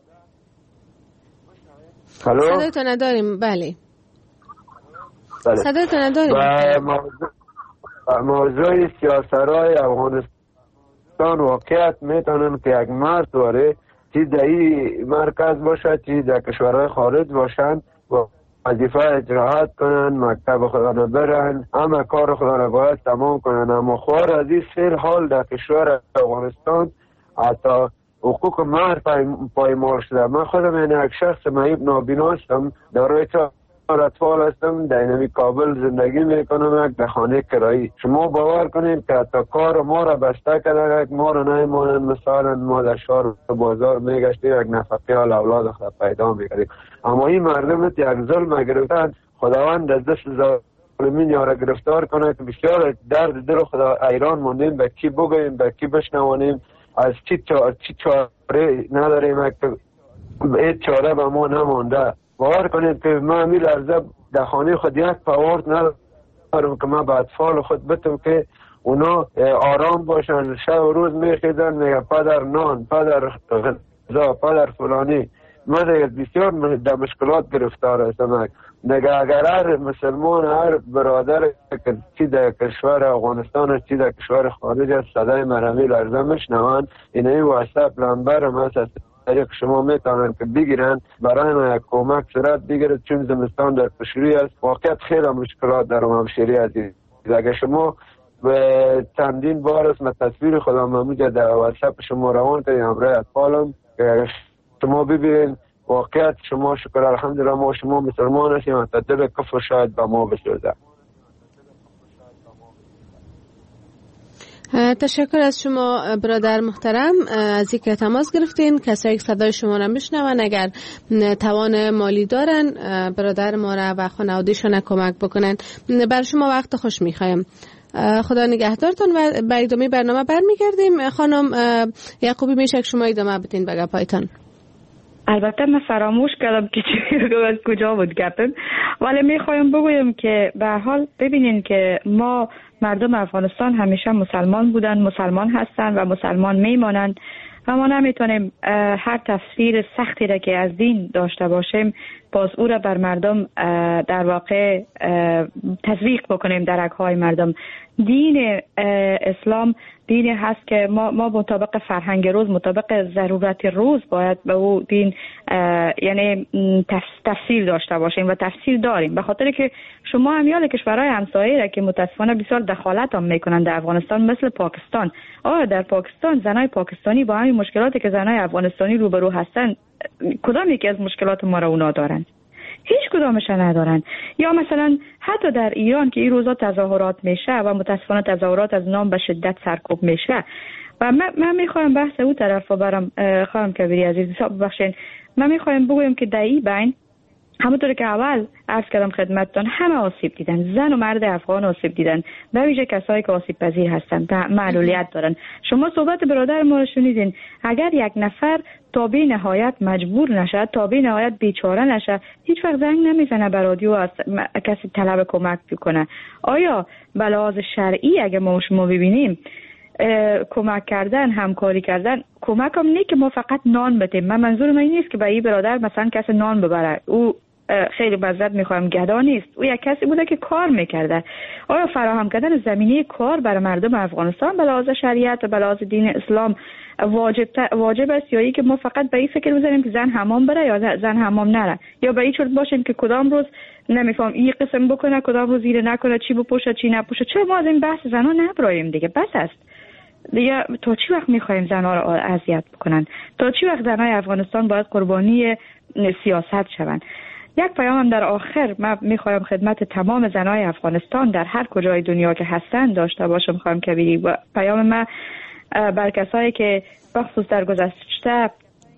هلو؟ صدایتو نداریم. بله بله صدایتو نداریم. موضوع, موضوع سیاست‌های افغانستان واقعیت میتونن که یک مرد داره چی در این مرکز باشد چی در کشورهای خارج باشند و وظیفه اجراحات کنن، مکتب خدا را برن، همه کار خدا را باید تمام کنن. اما خوار از این سر حال در کشور افغانستان حتی حقوق مرد پایمال شده. من خودم این یک شخص معیب نابینا هستم، دارای چهار اطفال هستم، در اینمی کابل زندگی میکنم یک در خانه کرایی. شما باور کنید که حتی کار ما را بسته کرده، یک ما را نمیمانند. مثلا ما در شهر بازار میگشتیم یک نفقه حال اولاد خود پیدا میکردیم. اما این مردم یک ظلم گرفتن، خداوند از دست ظالمین یارا گرفتار کنه که بسیار درد دل خدا ایران موندیم، به کی بگوییم به کی بشنوانیم، از چی چاره چی چاره نداریم که هیچ چاره به ما نمانده. باور کنید که من همی لرزه در خانه خود یک پاورد ندارم که من به اطفال خود بتم که اونا آرام باشن. شب و روز میخیدن میگه پدر نان، پدر غذا، پدر فلانی. من بسیار در مشکلات گرفتار هستم. نگه اگر هر مسلمان هر برادر که چی در کشور افغانستان چی در کشور خارج است صدای مرمی لرزه مشنوند، اینه واسه پلانبر هم هست طریق شما میتونن که بگیرن برای ما یک کمک صورت بگیرد، چون زمستان در پشوری است. واقعیت خیلی مشکلات در همشیری عزیز. اگر شما به چندین بار است من تصویر خودم موجود در واتساپ شما روان کردیم همراه اطفالم که شما ببینید واقعیت شما شکر الحمدلله ما شما مسلمان هستیم تا دل کفر شاید به ما بسوزه. تشکر از شما برادر محترم از اینکه تماس گرفتین. کسایی که صدای شما را میشنون اگر توان مالی دارن برادر ما را و خانواده‌شون کمک بکنن. بر شما وقت خوش میخوایم. خدا نگهدارتون و به ادامه برنامه برمیگردیم. خانم یعقوبی میشه شما ادامه بدین به گپایتان. البته من فراموش کردم که چی از کجا بود گپم، ولی میخوایم بگویم که به هر حال ببینین که ما مردم افغانستان همیشه مسلمان بودن، مسلمان هستن و مسلمان میمانند و ما نمیتونیم هر تفسیر سختی را که از دین داشته باشیم باز او را بر مردم در واقع تزریق بکنیم در رگ‌های مردم. دین اسلام دینی هست که ما ما مطابق فرهنگ روز، مطابق ضرورت روز باید به او دین یعنی تفسیر داشته باشیم و تفسیر داریم، به خاطر که شما هم یاد کشورهای همسایه را که متاسفانه بسیار دخالت هم میکنن در افغانستان مثل پاکستان. آیا در پاکستان زنای پاکستانی با همین مشکلاتی که زنای افغانستانی روبرو هستن کدام یکی از مشکلات ما را اونا دارن؟ هیچ کدامش ندارن. یا مثلا حتی در ایران که این روزا تظاهرات میشه و متاسفانه تظاهرات از نام به شدت سرکوب میشه و من, من میخوایم بحث او طرف برم خانم کبیری عزیز ببخشید، من میخوایم بگویم که در این بین همونطور که اول عرض کردم خدمتتان همه آسیب دیدن، زن و مرد افغان آسیب دیدن، به ویژه کسایی که آسیب پذیر هستن معلولیت دارن. شما صحبت برادر ما رو شنیدین، اگر یک نفر تا به نهایت مجبور نشه، تا به نهایت بیچاره نشه، هیچ وقت زنگ نمیزنه به رادیو از کسی طلب کمک بکنه. آیا به لحاظ شرعی اگه ما شما ببینیم کمک کردن، همکاری کردن، کمک هم نه که ما فقط نان بدیم. من منظور من این نیست که به این برادر مثلا کسی نان ببره، او خیلی معذرت میخوایم گدا نیست، او یک کسی بوده که کار میکرده. آیا فراهم کردن زمینه کار برای مردم افغانستان به لحاظ شریعت و به لحاظ دین اسلام واجب واجب است، یا ای که ما فقط به این فکر بزنیم که زن حمام بره یا زن حمام نره، یا به این صورت باشیم که کدام روز نمیفهم این قسم بکنه کدام روز این نکنه، چی بپوشه چی نپوشه؟ چرا ما از این بحث زنا نبرایم دیگه؟ بس است دیگه. تا چی وقت میخوایم زنها را اذیت بکنن؟ تا چی وقت زنهای افغانستان باید قربانی سیاست شوند؟ یک پیام در آخر من میخوایم خدمت تمام زنهای افغانستان در هر کجای دنیا که هستن داشته باشم خانم کبیری، و پیام من بر کسایی که بخصوص در گذشته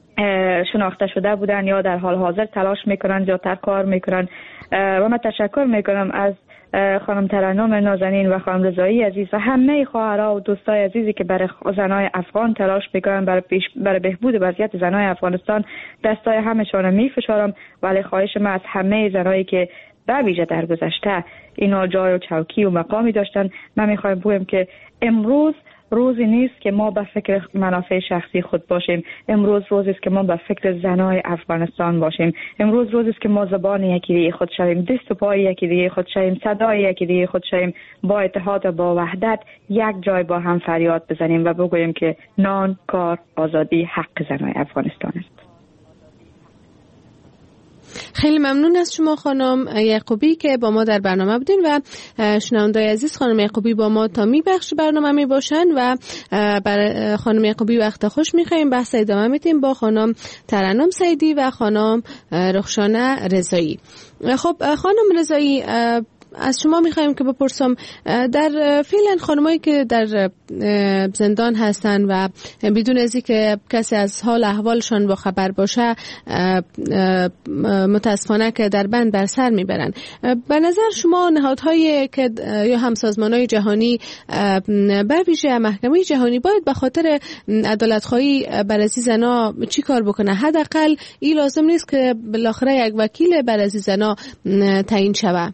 شناخته شده بودن یا در حال حاضر تلاش میکنن یا تر کار میکنن، و من تشکر میکنم از خانم ترنم نازنین و خانم رضایی عزیز و همه خواهرها و دوستای عزیزی که برای زنای افغان تلاش میکنن، برای پیش برای بهبود وضعیت زنای افغانستان دستای همشون میفشارم. ولی خواهش من از همه زنایی که به ویژه در گذشته اینا جای و چوکی و مقامی داشتن، من میخوایم بگم که امروز روزی نیست که ما به فکر منافع شخصی خود باشیم. امروز روزی است که ما به فکر زنای افغانستان باشیم. امروز روزی است که ما زبان یکی دیگه خود شویم، دست و پای یکی دیگه خود شویم، صدای یکی دیگه خود شویم، با اتحاد و با وحدت یک جای با هم فریاد بزنیم و بگوییم که نان، کار، آزادی حق زنای افغانستان است. خیلی ممنون از شما خانم یعقوبی که با ما در برنامه بودین و شنوندای عزیز، خانم یعقوبی با ما تا می بخش برنامه می باشن و برای خانم یعقوبی وقت خوش می خواهیم. بحث ادامه میدیم با خانم ترنم سعیدی و خانم رخشانه رضایی. خب خانم رضایی، از شما میخوایم که بپرسم در فعلا خانمایی که در زندان هستن و بدون از اینکه کسی از حال احوالشان با خبر باشه متاسفانه که در بند بر سر میبرن، به نظر شما نهادهایی که یا همسازمانهای جهانی به ویژه محکمه جهانی باید به خاطر عدالت‌خواهی برای زنا چی کار بکنه؟ حداقل این لازم نیست که بالاخره یک وکیل برای زنا تعیین شود.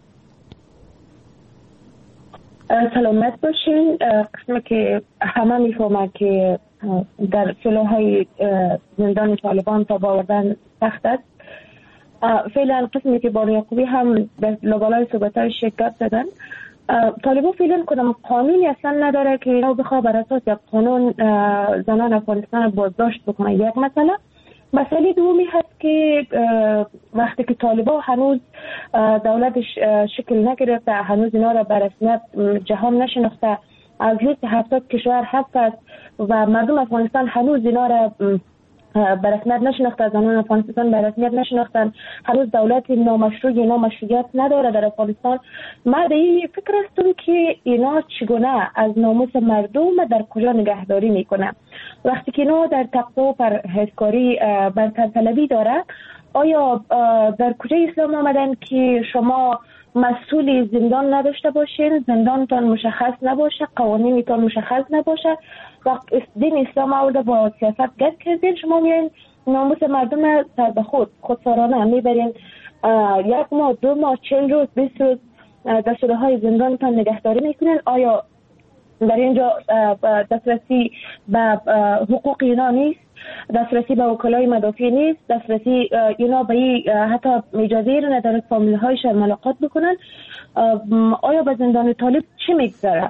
سلامت باشین. قسمه که همه میفهمه که در سلوهای زندان طالبان تا باوردن سخت است. فعلا قسمی که بانو یعقوبی هم در لابالای صحبتهای شرکت دادن، طالبان فعلا کدام قانونی اصلا نداره که اینا بخواه بر اساس یک قانون زنان افغانستان بازداشت بکنه. یک مسئله. مسئله دومی هست که وقتی که طالبان هنوز دولتش شکل نگرفته، هنوز اینا را به رسمیت جهان نشناخته، از لیست هفتاد کشور هست است و مردم افغانستان هنوز اینا را به رسمیت نشناخته، زنان افغانستان به رسمیت نشناختن، هنوز دولت نامشروع یا نامشروعیت نداره در افغانستان. من در این فکر هستم که اینا چگونه از ناموس مردم در کجا نگهداری میکنه. وقتی که اینا در تقوی و پرهیزکاری برترطلبی داره، آیا در کجا اسلام آمدن که شما مسئول زندان نداشته باشین، زندانتان مشخص نباشه، قوانینتان مشخص نباشه، وقت دین اسلام آورده با سیاست گرد کردین، شما میرین ناموس مردم سر به خود خودسارانه میبرین یک ماه، دو ماه، چند روز، بیست روز دستوره های زندانتان نگهداری میکنین. آیا در اینجا دسترسی به حقوق اینا نیست؟ دسترسی به وکلای مدافع نیست؟ دسترسی اینا به حتی اجازه رو نداره فامیل هایشان ملاقات بکنن؟ آیا به زندان طالب چی میگذره؟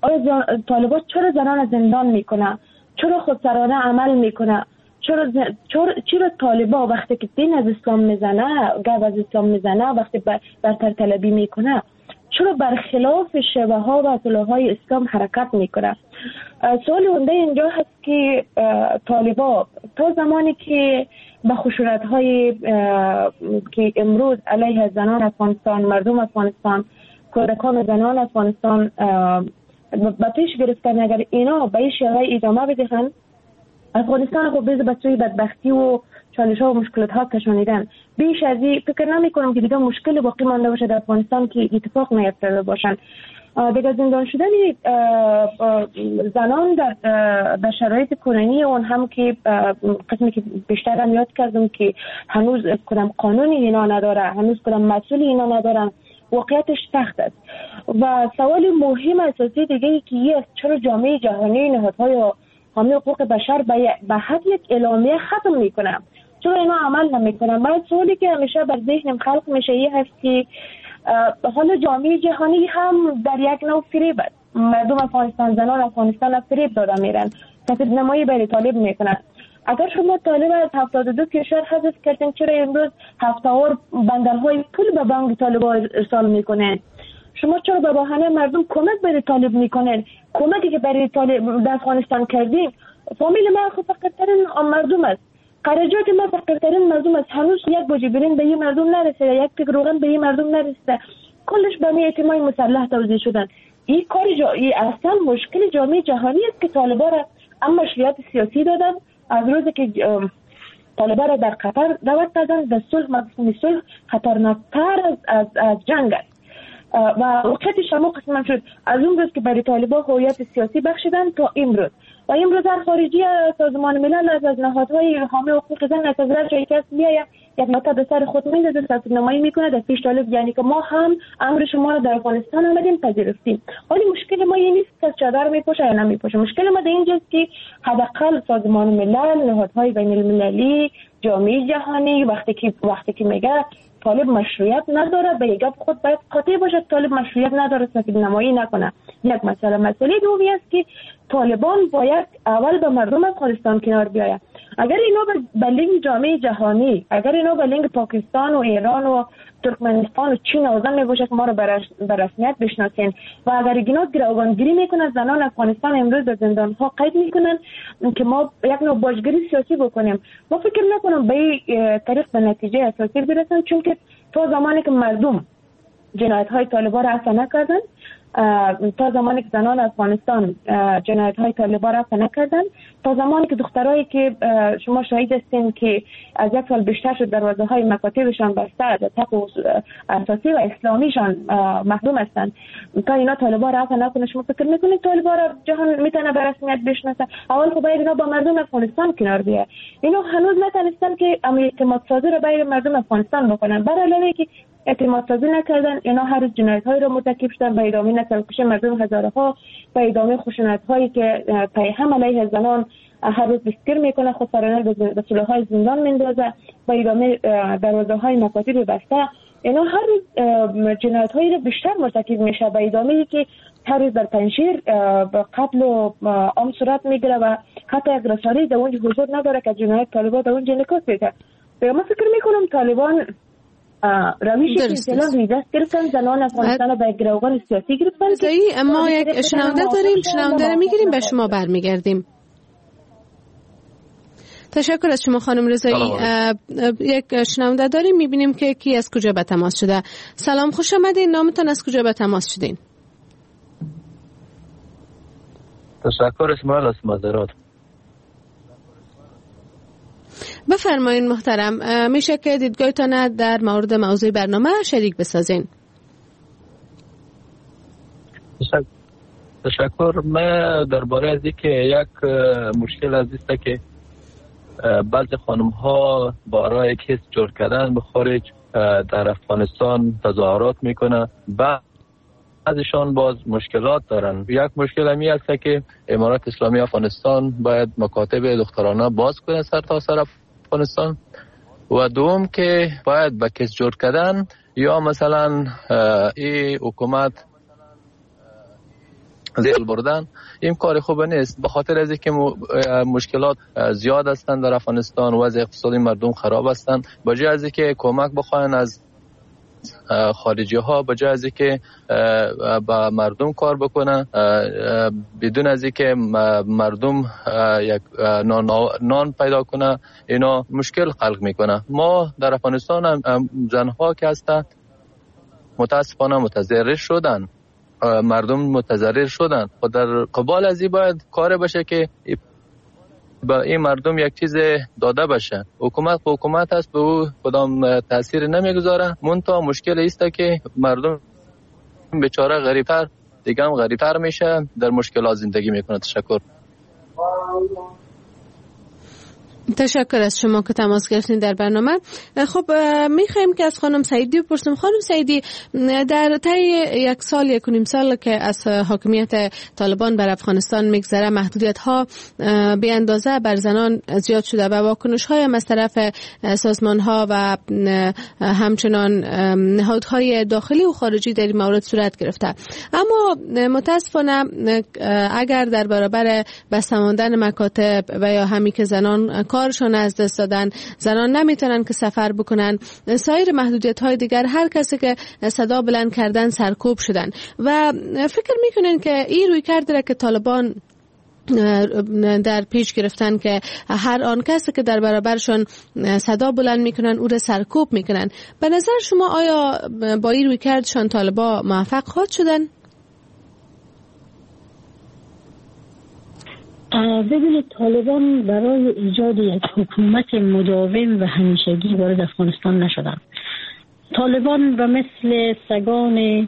آیا طالبان چرا زنان زندان میکنه؟ چرا خودسرانه عمل میکنه؟ چرا چرا چرا طالبان وقتی که دین از اسلام میزنه، گپ از اسلام میزنه، وقتی برتر طلبی میکنه، چرا برخلاف شبه ها و اصول های اسلام حرکت میکنه؟ سوال عمده اینجا هست که طالبان تا زمانی که به خشونت های که امروز علیه زنان افغانستان، مردم افغانستان، کودکان زنان افغانستان به پیش گرفتن، اگر اینا به این شیوه ادامه بدهند، افغانستان خب بیز به سوی بدبختی و چالش ها و مشکلات ها کشانیدن. بیش از این فکر نمی کنم که دیگه مشکل باقی مانده باشه در افغانستان که اتفاق نیفتاده باشن. دیگه زندان شدن زنان در در شرایط کنونی اون هم که قسمی که بیشتر هم یاد کردم که هنوز کدام قانونی اینا نداره، هنوز کدام مسئولی اینا ندارن، واقعیتش سخت است. و سوال مهم اساسی دیگه ای که یه چرا جامعه جهانی نهادهای حامی حقوق بشر به حد یک اعلامیه ختم میکنه، چرا اینا عمل نمیکنن؟ بعد سوالی که همیشه بر ذهنم خلق میشه یه هست که حالا جامعه جهانی هم در یک نوع فریب است. مردم افغانستان، زنان افغانستان فریب داده میرن، سفید نمایی برای طالب میکنن. اگر شما طالب از هفتاد و دو کشور حذف کردین، چرا امروز هفته‌وار بندل های پول به بانک طالب ارسال میکنن؟ شما چرا به بهانه مردم کمک برای طالب میکنن؟ کمکی که برای طالب در افغانستان کردین، فامیل ما خود فقیرترین مردم است، خرجات ما فقیرترین مردم است، هنوز یک بوجه برین به این مردم نرسیده، یک پیک روغن به این مردم نرسیده، کلش به می اعتماع مسلح توزیع شدن. این کار جا... این اصلا مشکل جامعه جهانی است که طالبان را هم مشروعیت سیاسی دادن. از روزی که طالبان را در قطر دعوت دادن، در صلح مفهوم صلح خطرناکتر از, از, از جنگ است و وقتش هم قسم شد از اون روز که برای طالبان هویت سیاسی بخشیدن تا امروز. و امروز در خارجی سازمان ملل از از نهادهای حامی حقوق زن اعتراض جایی که میآید یک نقطه به سر خود میندازه، سیاست نمایی میکنه در پیش طالب، یعنی که ما هم امر شما را در افغانستان آمدیم پذیرفتیم. ولی مشکل ما این نیست که چادر میپوشه یا نمیپوشه، مشکل ما در اینجاست که حداقل سازمان ملل، نهادهای بین المللی، جامعه جهانی وقتی که وقتی که میگه طالب مشروعیت نداره، به یک خود باید قاطع باشه طالب مشروعیت نداره، سفید نمایی نکنه. یک مسئله مسئله دومی است که طالبان باید اول به مردم افغانستان کنار بیاید. اگر اینا به لینگ جامعه جهانی، اگر اینا به لینگ پاکستان و ایران و ترکمنستان و چین آزم میباشه که ما رو به رسمیت بشناسین و اگر اینا گروگانگیری میکنن، زنان افغانستان امروز در زندان ها قید میکنن که ما یک نوع باجگیری سیاسی بکنیم، ما فکر نکنم به این طریق به نتیجه اساسی برسن، چون که تا زمانی که مردم جنایت های طالبان را عفو نکردن، تا زمانی که زنان افغانستان جنایت های طالبان را عفو نکردن، تا زمانی که دخترایی که شما شاهد هستین که از یک سال بیشتر شد دروازه های مکاتبشان بسته، از حقوق اساسی و اسلامیشان محروم هستند، تا اینا طالبان را عفو نکنه، شما فکر میکنید طالبان را جهان میتونه به رسمیت بشناسه؟ اول خب باید اینا با مردم افغانستان کنار بیاد. اینا هنوز نتونستن که اعتماد سازی را بین مردم افغانستان بکنن، برای علاوه که اعتماد سازی نکردن، اینا هر روز جنایت های را مرتکب شدن، به ادامه نسل کشی مردم هزاره ها، به ادامه خشونت هایی که پیهم علیه زنان هر روز بسکر میکنه، خود سرانه به صلح های زندان میندازه، به ادامه دروازه های مکاتب بسته، اینا هر روز جنایت هایی را بیشتر مرتکب میشه، به ادامه ای که هر روز در پنشیر قتل و عام صورت میگیره و حتی یک رسانه‌ای در اونجا حضور نداره که جنایت طالبان در اونجا انعکاس بده. ما فکر میکنم طالبان رویشی که اصطلاح میدست گرفتن، زنان افغانستان را به گروگان سیاسی گرفتن. ما یک شنونده داریم، شنونده را میگیریم، به شما برمیگردیم. تشکر از شما خانم رضایی. یک شنونده داریم، میبینیم که کی از کجا به تماس شده. سلام، خوش آمدین، نامتان از کجا به تماس شدین؟ تشکر اسماعیل از مزارات. بفرمایین محترم، میشه که دیدگاهتان در مورد موضوع برنامه شریک بسازین؟ تشکر. من درباره از اینکه یک مشکل از است که بعضی خانم ها برای کیس جور کردن به خارج در افغانستان تظاهرات میکنه، بعد ازشان باز مشکلات دارن. یک مشکل همی است که امارات اسلامی افغانستان باید مکاتب دخترانه باز کنه سر تا سر افغانستان، و دوم که باید با کس جور کردن یا مثلا این حکومت زیل بردن، این کار خوب نیست. به خاطر از اینکه مشکلات زیاد هستند در افغانستان، وضع اقتصادی مردم خراب هستند، به جای از اینکه کمک بخواین از خارجی ها، به جای از اینکه با مردم کار بکنن بدون از اینکه مردم یک نان, نان پیدا کنه، اینا مشکل خلق میکنه. ما در افغانستان هم زنها که هستند متاسفانه متضرر شدن، مردم متضرر شدن و در قبال از این باید کار بشه که با این مردم یک چیز داده بشه. حکومت به حکومت هست، به او کدام تاثیر نمیگذاره. منتها مشکل است که مردم بیچاره غریبتر دیگه هم غریبتر میشه، در مشکلات زندگی میکنه. تشکر. تشکر از شما که تماس گرفتین در برنامه. خب میخوایم که از خانم سعیدی بپرسیم. خانم سعیدی، در طی یک سال یک و نیم سال که از حاکمیت طالبان بر افغانستان میگذره، محدودیت ها به اندازه بر زنان زیاد شده و واکنش های از طرف سازمان ها و همچنان نهادهای داخلی و خارجی در این مورد صورت گرفته. اما متاسفانه اگر در برابر بسته ماندن مکاتب و یا همی که زنان کارشون از دست دادن، زنان نمیتونن که سفر بکنن، سایر محدودیت های دیگر، هر کسی که صدا بلند کردن سرکوب شدن و فکر میکنن که این روی کرده که طالبان در پیش گرفتن که هر آن کسی که در برابرشون صدا بلند میکنن او را سرکوب میکنن. به نظر شما آیا با این روی کردشان طالبان موفق خواهد شدن؟ ببینید، طالبان برای ایجاد یک حکومت مداوم و همیشگی وارد افغانستان نشدن. طالبان و مثل سگان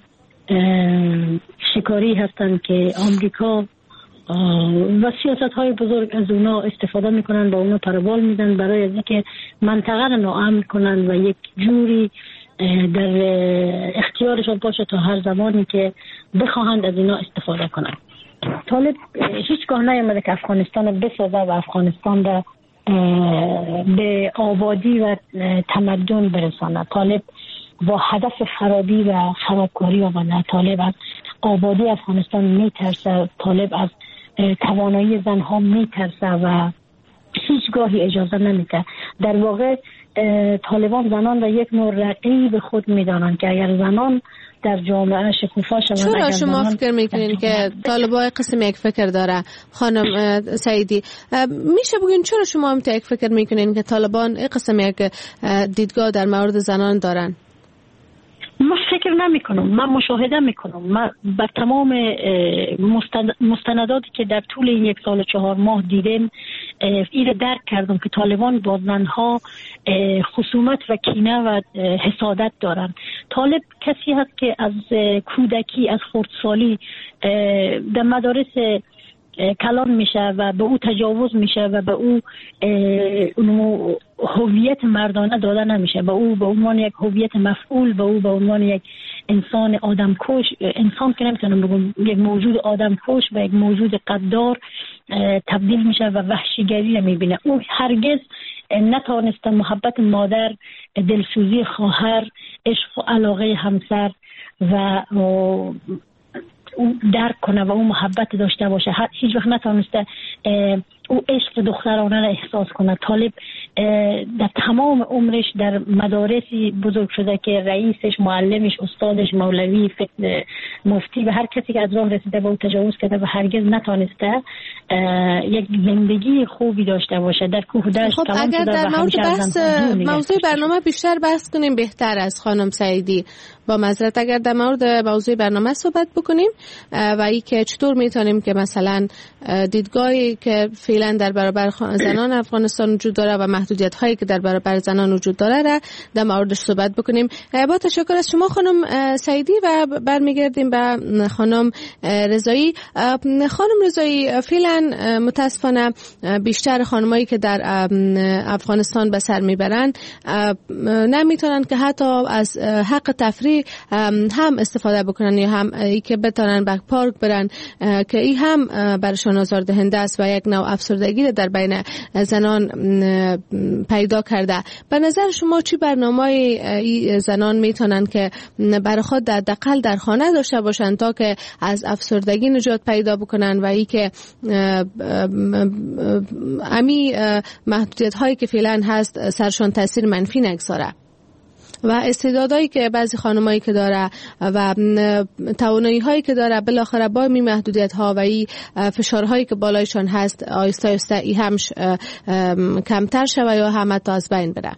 شکاری هستند که آمریکا و سیاست های بزرگ از اونا استفاده میکنن، با اونا پروبال میدن برای از اینکه منطقه رو ناامن کنن و یک جوری در اختیارشان باشه تا هر زمانی که بخواهند از اینا استفاده کنن. طالب هیچگاه نیامده که افغانستان بسازه و افغانستان را به آبادی و تمدن برسانه. طالب با هدف خرابی و خرابکاری آمده. طالب از آبادی افغانستان میترسه. طالب از توانایی زنها میترسه و هیچگاهی اجازه نمیده. در واقع طالبان زنان را یک نوع رقیب خود میدانند که اگر زنان در جامعه شکوفا شوند. چرا شما فکر میکنین که طالبان قسم یک فکر داره؟ خانم سعیدی، میشه بگین چرا شما هم یک فکر میکنین که طالبان قسم یک دیدگاه در مورد زنان دارن؟ من فکر نمی کنم، من مشاهده می کنم. من بر تمام مستنداتی که در طول این یک سال و چهار ماه دیدم این درک کردم که طالبان با زنها خصومت و کینه و حسادت دارن. طالب کسی هست که از کودکی، از خردسالی در مدارس کلان میشه و به او تجاوز میشه و به او هویت مردانه داده نمیشه. به او به عنوان یک هویت مفعول، به او به عنوان یک انسان آدمکش، انسان که نمیتونم بگم، یک موجود آدمکش و یک موجود قدار تبدیل میشه و وحشیگری میبینه. او هرگز نتوانسته محبت مادر، دلسوزی خواهر، عشق و علاقه همسر و او درک کنه و او محبت داشته باشه. هیچ وقت نتونسته او عشق دخترانه را احساس کنه. طالب در تمام عمرش در مدارسی بزرگ شده که رئیسش، معلمش، استادش، مولوی، مفتی و هر کسی که از راه رسیده به او تجاوز کرده و هرگز نتونسته یک زندگی خوبی داشته باشه. در کوه دشت خب کلان اگر شده در و مورد بحث موضوع برنامه بیشتر بحث کنیم بهتر از خانم سعیدی. با معذرت اگر در مورد موضوع برنامه صحبت بکنیم و ای که چطور میتونیم که مثلا دیدگاهی که فعلا در برابر زنان افغانستان وجود داره و محدودیت هایی که در برابر زنان وجود داره را در موردش صحبت بکنیم. با تشکر از شما خانم سعیدی و برمیگردیم به خانم رضایی. خانم رضایی، فعلا متاسفانه بیشتر خانمایی که در افغانستان به سر میبرن نمیتونن که حتی از حق تفریح هم استفاده بکنن یا هم ای که بتونن به پارک برن که ای هم برشان آزاردهنده است و یک نوع افسردگی در بین زنان پیدا کرده. به نظر شما چی برنامه زنان میتونن که برای خود حداقل در خانه داشته باشن تا که از افسردگی نجات پیدا بکنن و ای که امی محدودیت هایی که فعلا هست سرشان تاثیر منفی نگذاره و استعدادایی که بعضی خانمایی که داره و توانایی هایی که داره بالاخره با می محدودیت ها و این فشارهایی که بالایشان هست آیسته آیسته ای همش کمتر شوه یا هم تا از بین بره؟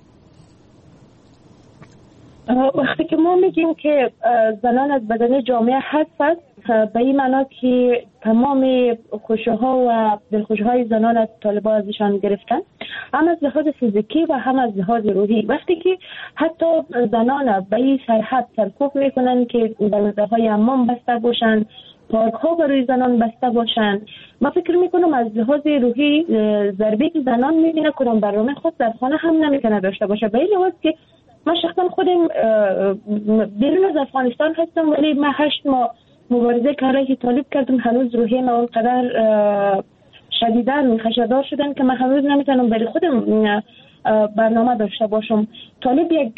وقتی که ما میگیم که زنان از بدن جامعه هست به این معنا که تمام خوشی‌ها و دلخوشی‌های زنان از طالبان ازشان گرفتن، هم از لحاظ فیزیکی و هم از لحاظ روحی. وقتی که حتی زنان به این سرحد سرکوب میکنن که دروازه‌های حمام بسته باشن، پارک ها برای زنان بسته باشن، ما فکر میکنم از لحاظ روحی ضربه که زنان میبینه کدام برنامه خود در خانه هم نمیتونه داشته باشه. به این لحاظ که من شخصا خودم بیرون از افغانستان هستم ولی من هشت ماه مبارزه که علیه طالب کردم، هنوز روحی من اونقدر شدیدن خشدار شدن که من هنوز نمیتونم برای خودم برنامه داشته باشم. طالب یک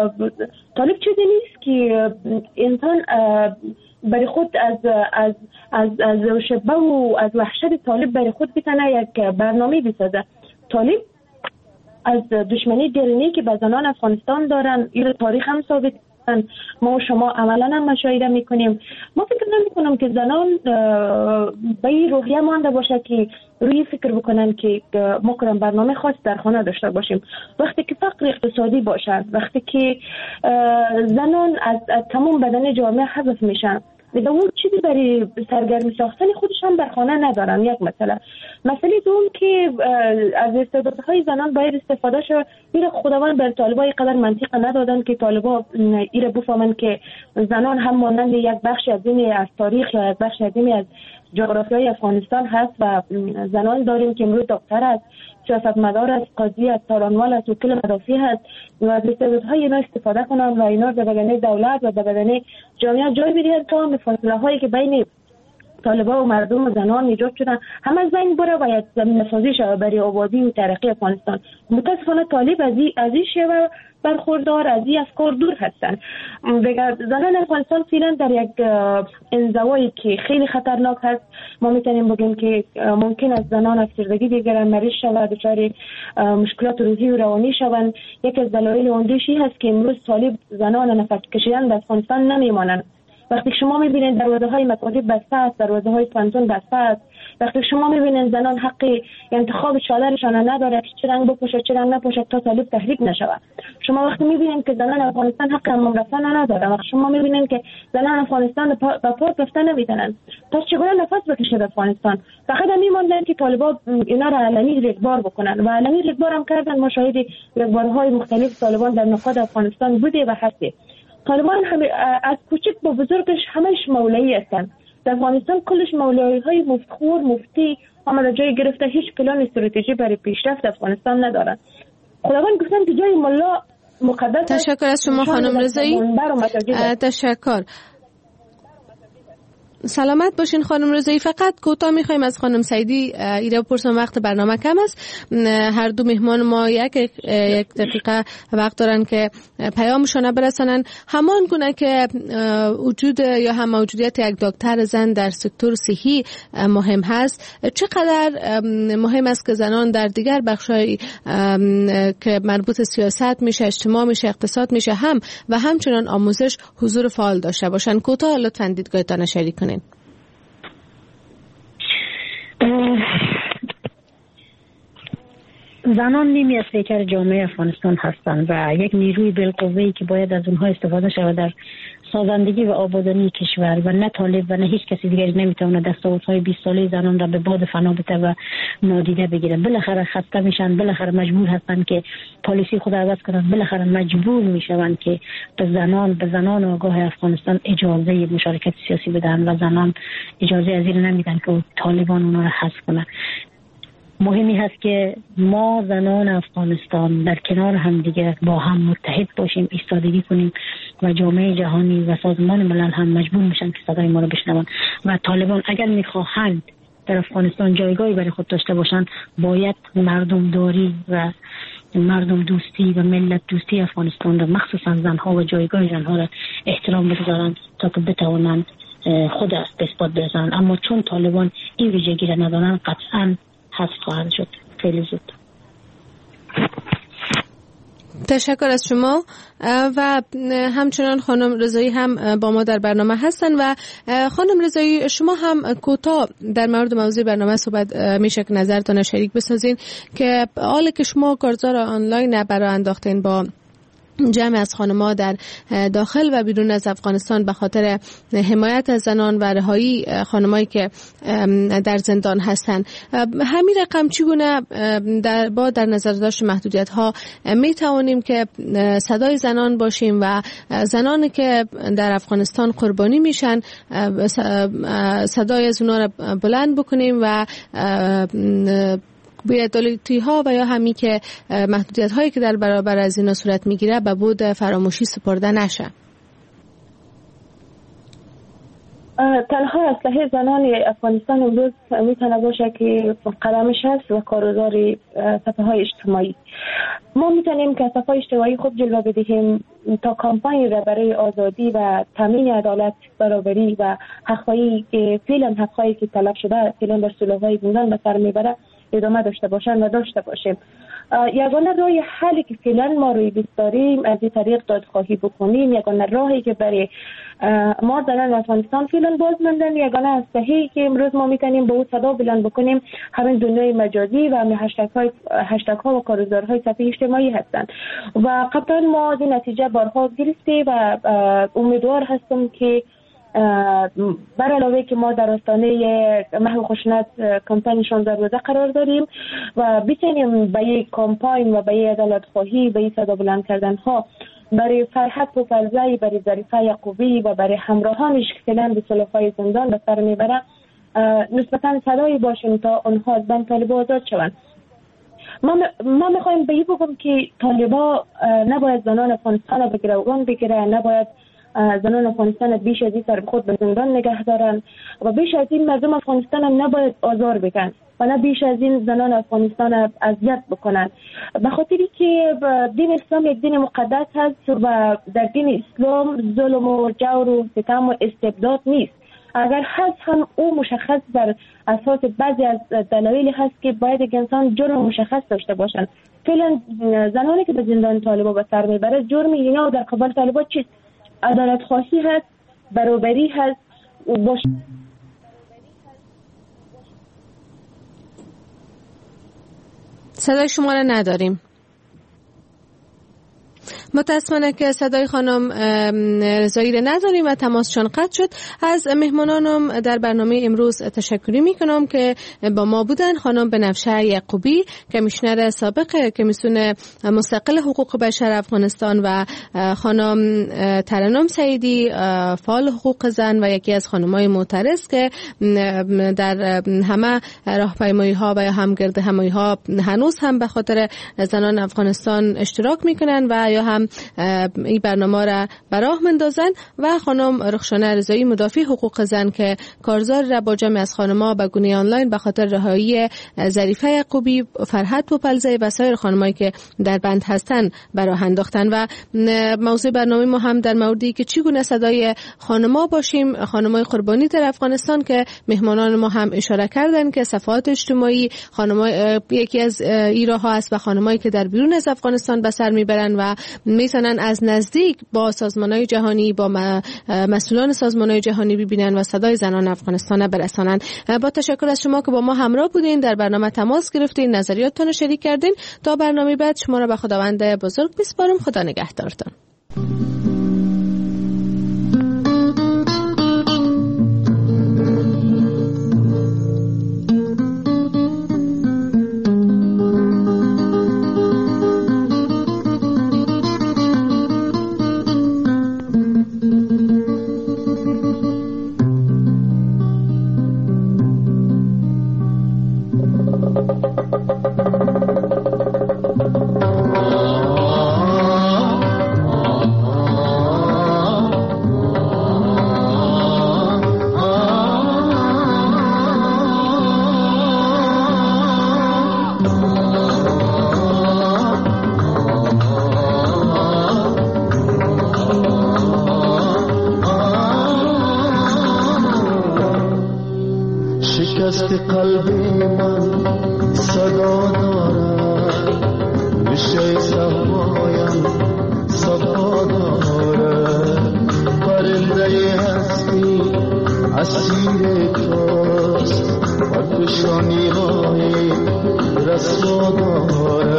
طالب چیزی نیست که انسان برای خود از از از از شبه و از وحشت طالب برای خود بتونه یک برنامه بسازه. طالب از دشمنی درونی که به زنان افغانستان دارن این تاریخ هم ثابت، ما و شما عملا هم مشاهده میکنیم. ما فکر نمی کنم که زنان به این روحیه مانده باشه که روی فکر بکنن که ما کنم برنامه خاص در خانه داشته باشیم. وقتی که فقر اقتصادی باشد، وقتی که زنان از, از تمام بدن جامعه حذف میشن، دیگه اون چیزی برای سرگرمی ساختن خودشان در خانه ندارن. یک مسئله مسئله دوم که از استعدادهای زنان باید استفاده شد. این خداوند بر طالبای قدر منطق ندادن که طالبا این بفهمن که زنان هم مانند یک بخش از این از تاریخ یا یک بخش از این از جغرافیای افغانستان هست و زنان داریم که امروز دکتر است، سیاستمدار است، قاضی است، تارانوال است، وکیل مدافع هست و از استعدادهای اینا استفاده کنن و اینا در بدن دولت و در بدن جامعه جای بدهند تا هم فاصله هایی که بین طالبان و مردم و زنان ایجاد شدن هم از بین بره و یک زمینه سازی شود برای آبادی و ترقی افغانستان. متاسفانه طالب از این شیوه برخوردار از این افکار دور هستند. زنان افغانستان فعلا در یک انزوایی که خیلی خطرناک هست. ما میتونیم بگیم که ممکن است زنان افسردگی دیگر مریض شود، دچار مشکلات روحی و روانی شوند. یک از دلایل اندیشی هست که امروز طالب زنان نفس کشیدن در افغانستان نمیمانند. وقتی شما میبینید دروازه های مکاتب بسته است، دروازه های پانتون بسته است، وقتی شما میبینید زنان حق انتخاب چادرشان نداره که چه رنگ بپوشد چه رنگ نپوشد تا طالب تحریک نشود. شما وقتی میبینید که زنان افغانستان حق حمام رفتن نداره، وقتی شما میبینید که زنان افغانستان با پارک رفتن نمیتونن، پس چگونه نفس بکشید افغانستان؟ فقط میموندن که طالبان اینا را علنی ریگبار بکنن و علنی ریگبار هم کردن. ما شاهد ریگبارهای مختلف طالبان در نقاط افغانستان بوده و هستی. طالبان هم از کوچک با بزرگش همش مولایی هستند. در افغانستان کلش مولایی های مفتخور مفتی همه جای گرفته، هیچ پلان استراتژی برای پیشرفت افغانستان ندارن. خداوند گفتن که جای ملا مقدس. تشکر از شما خانم رضایی. تشکر. سلامت باشین خانم رضایی. فقط کوتاه میخوایم از خانم سعیدی ایره بپرسم، وقت برنامه کم است. هر دو مهمان ما یک یک دقیقه وقت دارن که پیامشون برسانن. همان گونه که وجود یا هم موجودیت یک دکتر زن در سکتور صحی مهم هست، چقدر مهم است که زنان در دیگر بخش‌های که مربوط سیاست میشه، اجتماع میشه، اقتصاد میشه هم و همچنان آموزش حضور فعال داشته باشن. کوتاه لطفاً دیدگاهتان شریک کنین. زنان نیمی از پیکر جامعه افغانستان هستند و یک نیروی بالقوه‌ای که باید از اونها استفاده شود در سازندگی و آبادانی کشور و نه طالب و نه هیچ کسی دیگری نمیتونه دستاوردهای بیست ساله زنان را به باد فنا بده و نادیده بگیرن. بالاخره خسته میشن، بالاخره مجبور هستن که پالیسی خود عوض کنن، بالاخره مجبور میشن که به زنان به زنان آگاه افغانستان اجازه مشارکت سیاسی بدن و زنان اجازه از این نمیدن که طالبان اونها را حذف کنن. مهمی هست که ما زنان افغانستان در کنار هم دیگه با هم متحد باشیم، ایستادگی کنیم و جامعه جهانی و سازمان ملل هم مجبور میشن که صدای ما رو بشنون و طالبان اگر میخواهند در افغانستان جایگاهی برای خود داشته باشند، باید مردم داری و مردم دوستی و ملت دوستی افغانستان را، مخصوصا زنها و جایگاه زنها را احترام بگذارند تا که بتوانند خود است اثبات برسانند. اما چون طالبان این ویژگی را ندارند قطعا حذف خواهند شد خیلی زود. تشکر از شما. و همچنان خانم رضایی هم با ما در برنامه هستن. و خانم رضایی، شما هم کوتاه در مورد موضوع برنامه صحبت میشه که نظرتان شریک بسازین که حالا که شما کارزار آنلاین برای انداختین با جمع از خانم‌ها در داخل و بیرون از افغانستان به خاطر حمایت از زنان و رهایی خانمایی که در زندان هستند، همین رقم چگونه در با در نظر داشت محدودیت‌ها می توانیم که صدای زنان باشیم و زنانی که در افغانستان قربانی میشن صدای از اونا را بلند بکنیم و بی‌عدالتی ها و یا همی که محدودیت هایی که در برابر از اینا صورت میگیره به بود فراموشی سپرده نشه؟ تنها اسلحه زنان افغانستان امروز میتونه باشه که قلمش هست و کارگزار صفحه های اجتماعی. ما میتونیم که صفحه اجتماعی خوب جلوه بدهیم تا کمپانی را برای آزادی و تامین عدالت، برابری و حقایی که فعلا حقایی که طلب شده فعلا در سلوهای زندان به سر میبره ادامه داشته باشن و داشته باشیم. یگانه راه حلی که فعلا ما روی دست داریم از این طریق دادخواهی بکنیم، یگانه راهی که برای ما زنان افغانستان فعلا باز ماندن، یگانه از صحیحی که امروز ما میتونیم به او صدا بلند بکنیم همین دنیای مجازی و همین هشتگ های هشتگ ها و کارگزارهای صفحه اجتماعی هستند و قطعا ما از این نتیجه بارها گرفتیم و امیدوار هستم که بر علاوه که ما در آستانه محو خشونت کمپین شانزده روزه قرار داریم و بتونیم به یک کمپین و به یک عدالت خواهی به یک صدا بلند کردن ها برای فرحت پوپلزایی، برای ظریفه یعقوبی و برای همراهانش که فعلا به سلوهای زندان به سر میبره نسبتا صدایی باشیم تا آنها از بند طالبا آزاد شوند. ما ما میخوایم به این بگم که طالبا نباید زنان افغانستان را به گروگان بگیره، نباید زنان افغانستان بیش از این سر خود به زندان نگه دارن و بیش از این مردم افغانستان هم نباید آزار بکن و نه بیش از این زنان افغانستان اذیت بکنن، به خاطری که دین اسلام یک دین مقدس هست و در دین اسلام ظلم و جور و ستم و استبداد نیست. اگر هست هم او مشخص بر اساس بعضی از دلایلی هست که باید یک انسان جرم مشخص داشته باشن. فعلا زنانی که به زندان طالبا به سر میبره جرم اینا در قبال طالبا چیست؟ عدالت خواهی هست، برابری هست باش... صدای شما را نداریم. متاسفانه که صدای خانم رضایی را نداریم و تماسشان قطع شد. از مهمانانم در برنامه امروز تشکری میکنم که با ما بودن. خانم بنفشه یعقوبی، کمیشنر سابق کمیسیون مستقل حقوق بشر افغانستان و خانم ترنم سعیدی، فعال حقوق زن و یکی از خانم‌های معترض که در همه راهپیمایی ها و هم گرد همایی ها هنوز هم به خاطر زنان افغانستان اشتراک میکنن و یا هم این برنامه را براه مندازن و خانم رخشانه رضایی، مدافع حقوق زن که کارزار را با جمع از خانم‌ها به گونه آنلاین به خاطر رهایی ظریفه یعقوبی، فرحت پوپلزایی و سایر خانمایی که در بند هستن براه انداختن. و موضوع برنامه ما هم در موردی که چگونه صدای خانم‌ها باشیم، خانم‌های قربانی در افغانستان که مهمانان ما هم اشاره کردن که صفحات اجتماعی خانم‌ها یکی از ایراها است و خانمایی که در بیرون از افغانستان به سر میبرن و میتونن از نزدیک با سازمان‌های جهانی، با مسئولان سازمان‌های جهانی ببینن و صدای زنان افغانستان برسانن. با تشکر از شما که با ما همراه بودین، در برنامه تماس گرفتین، نظریاتتون رو شریک کردین. تا برنامه بعد شما رو به خداوند بزرگ بسپارم. خدا نگهدارتون. شکست قلب من صدا دارد، ریشه صفایم صفا دارد. پرنده هستی اسیر توست، بر پیشانی های رسوا دارد.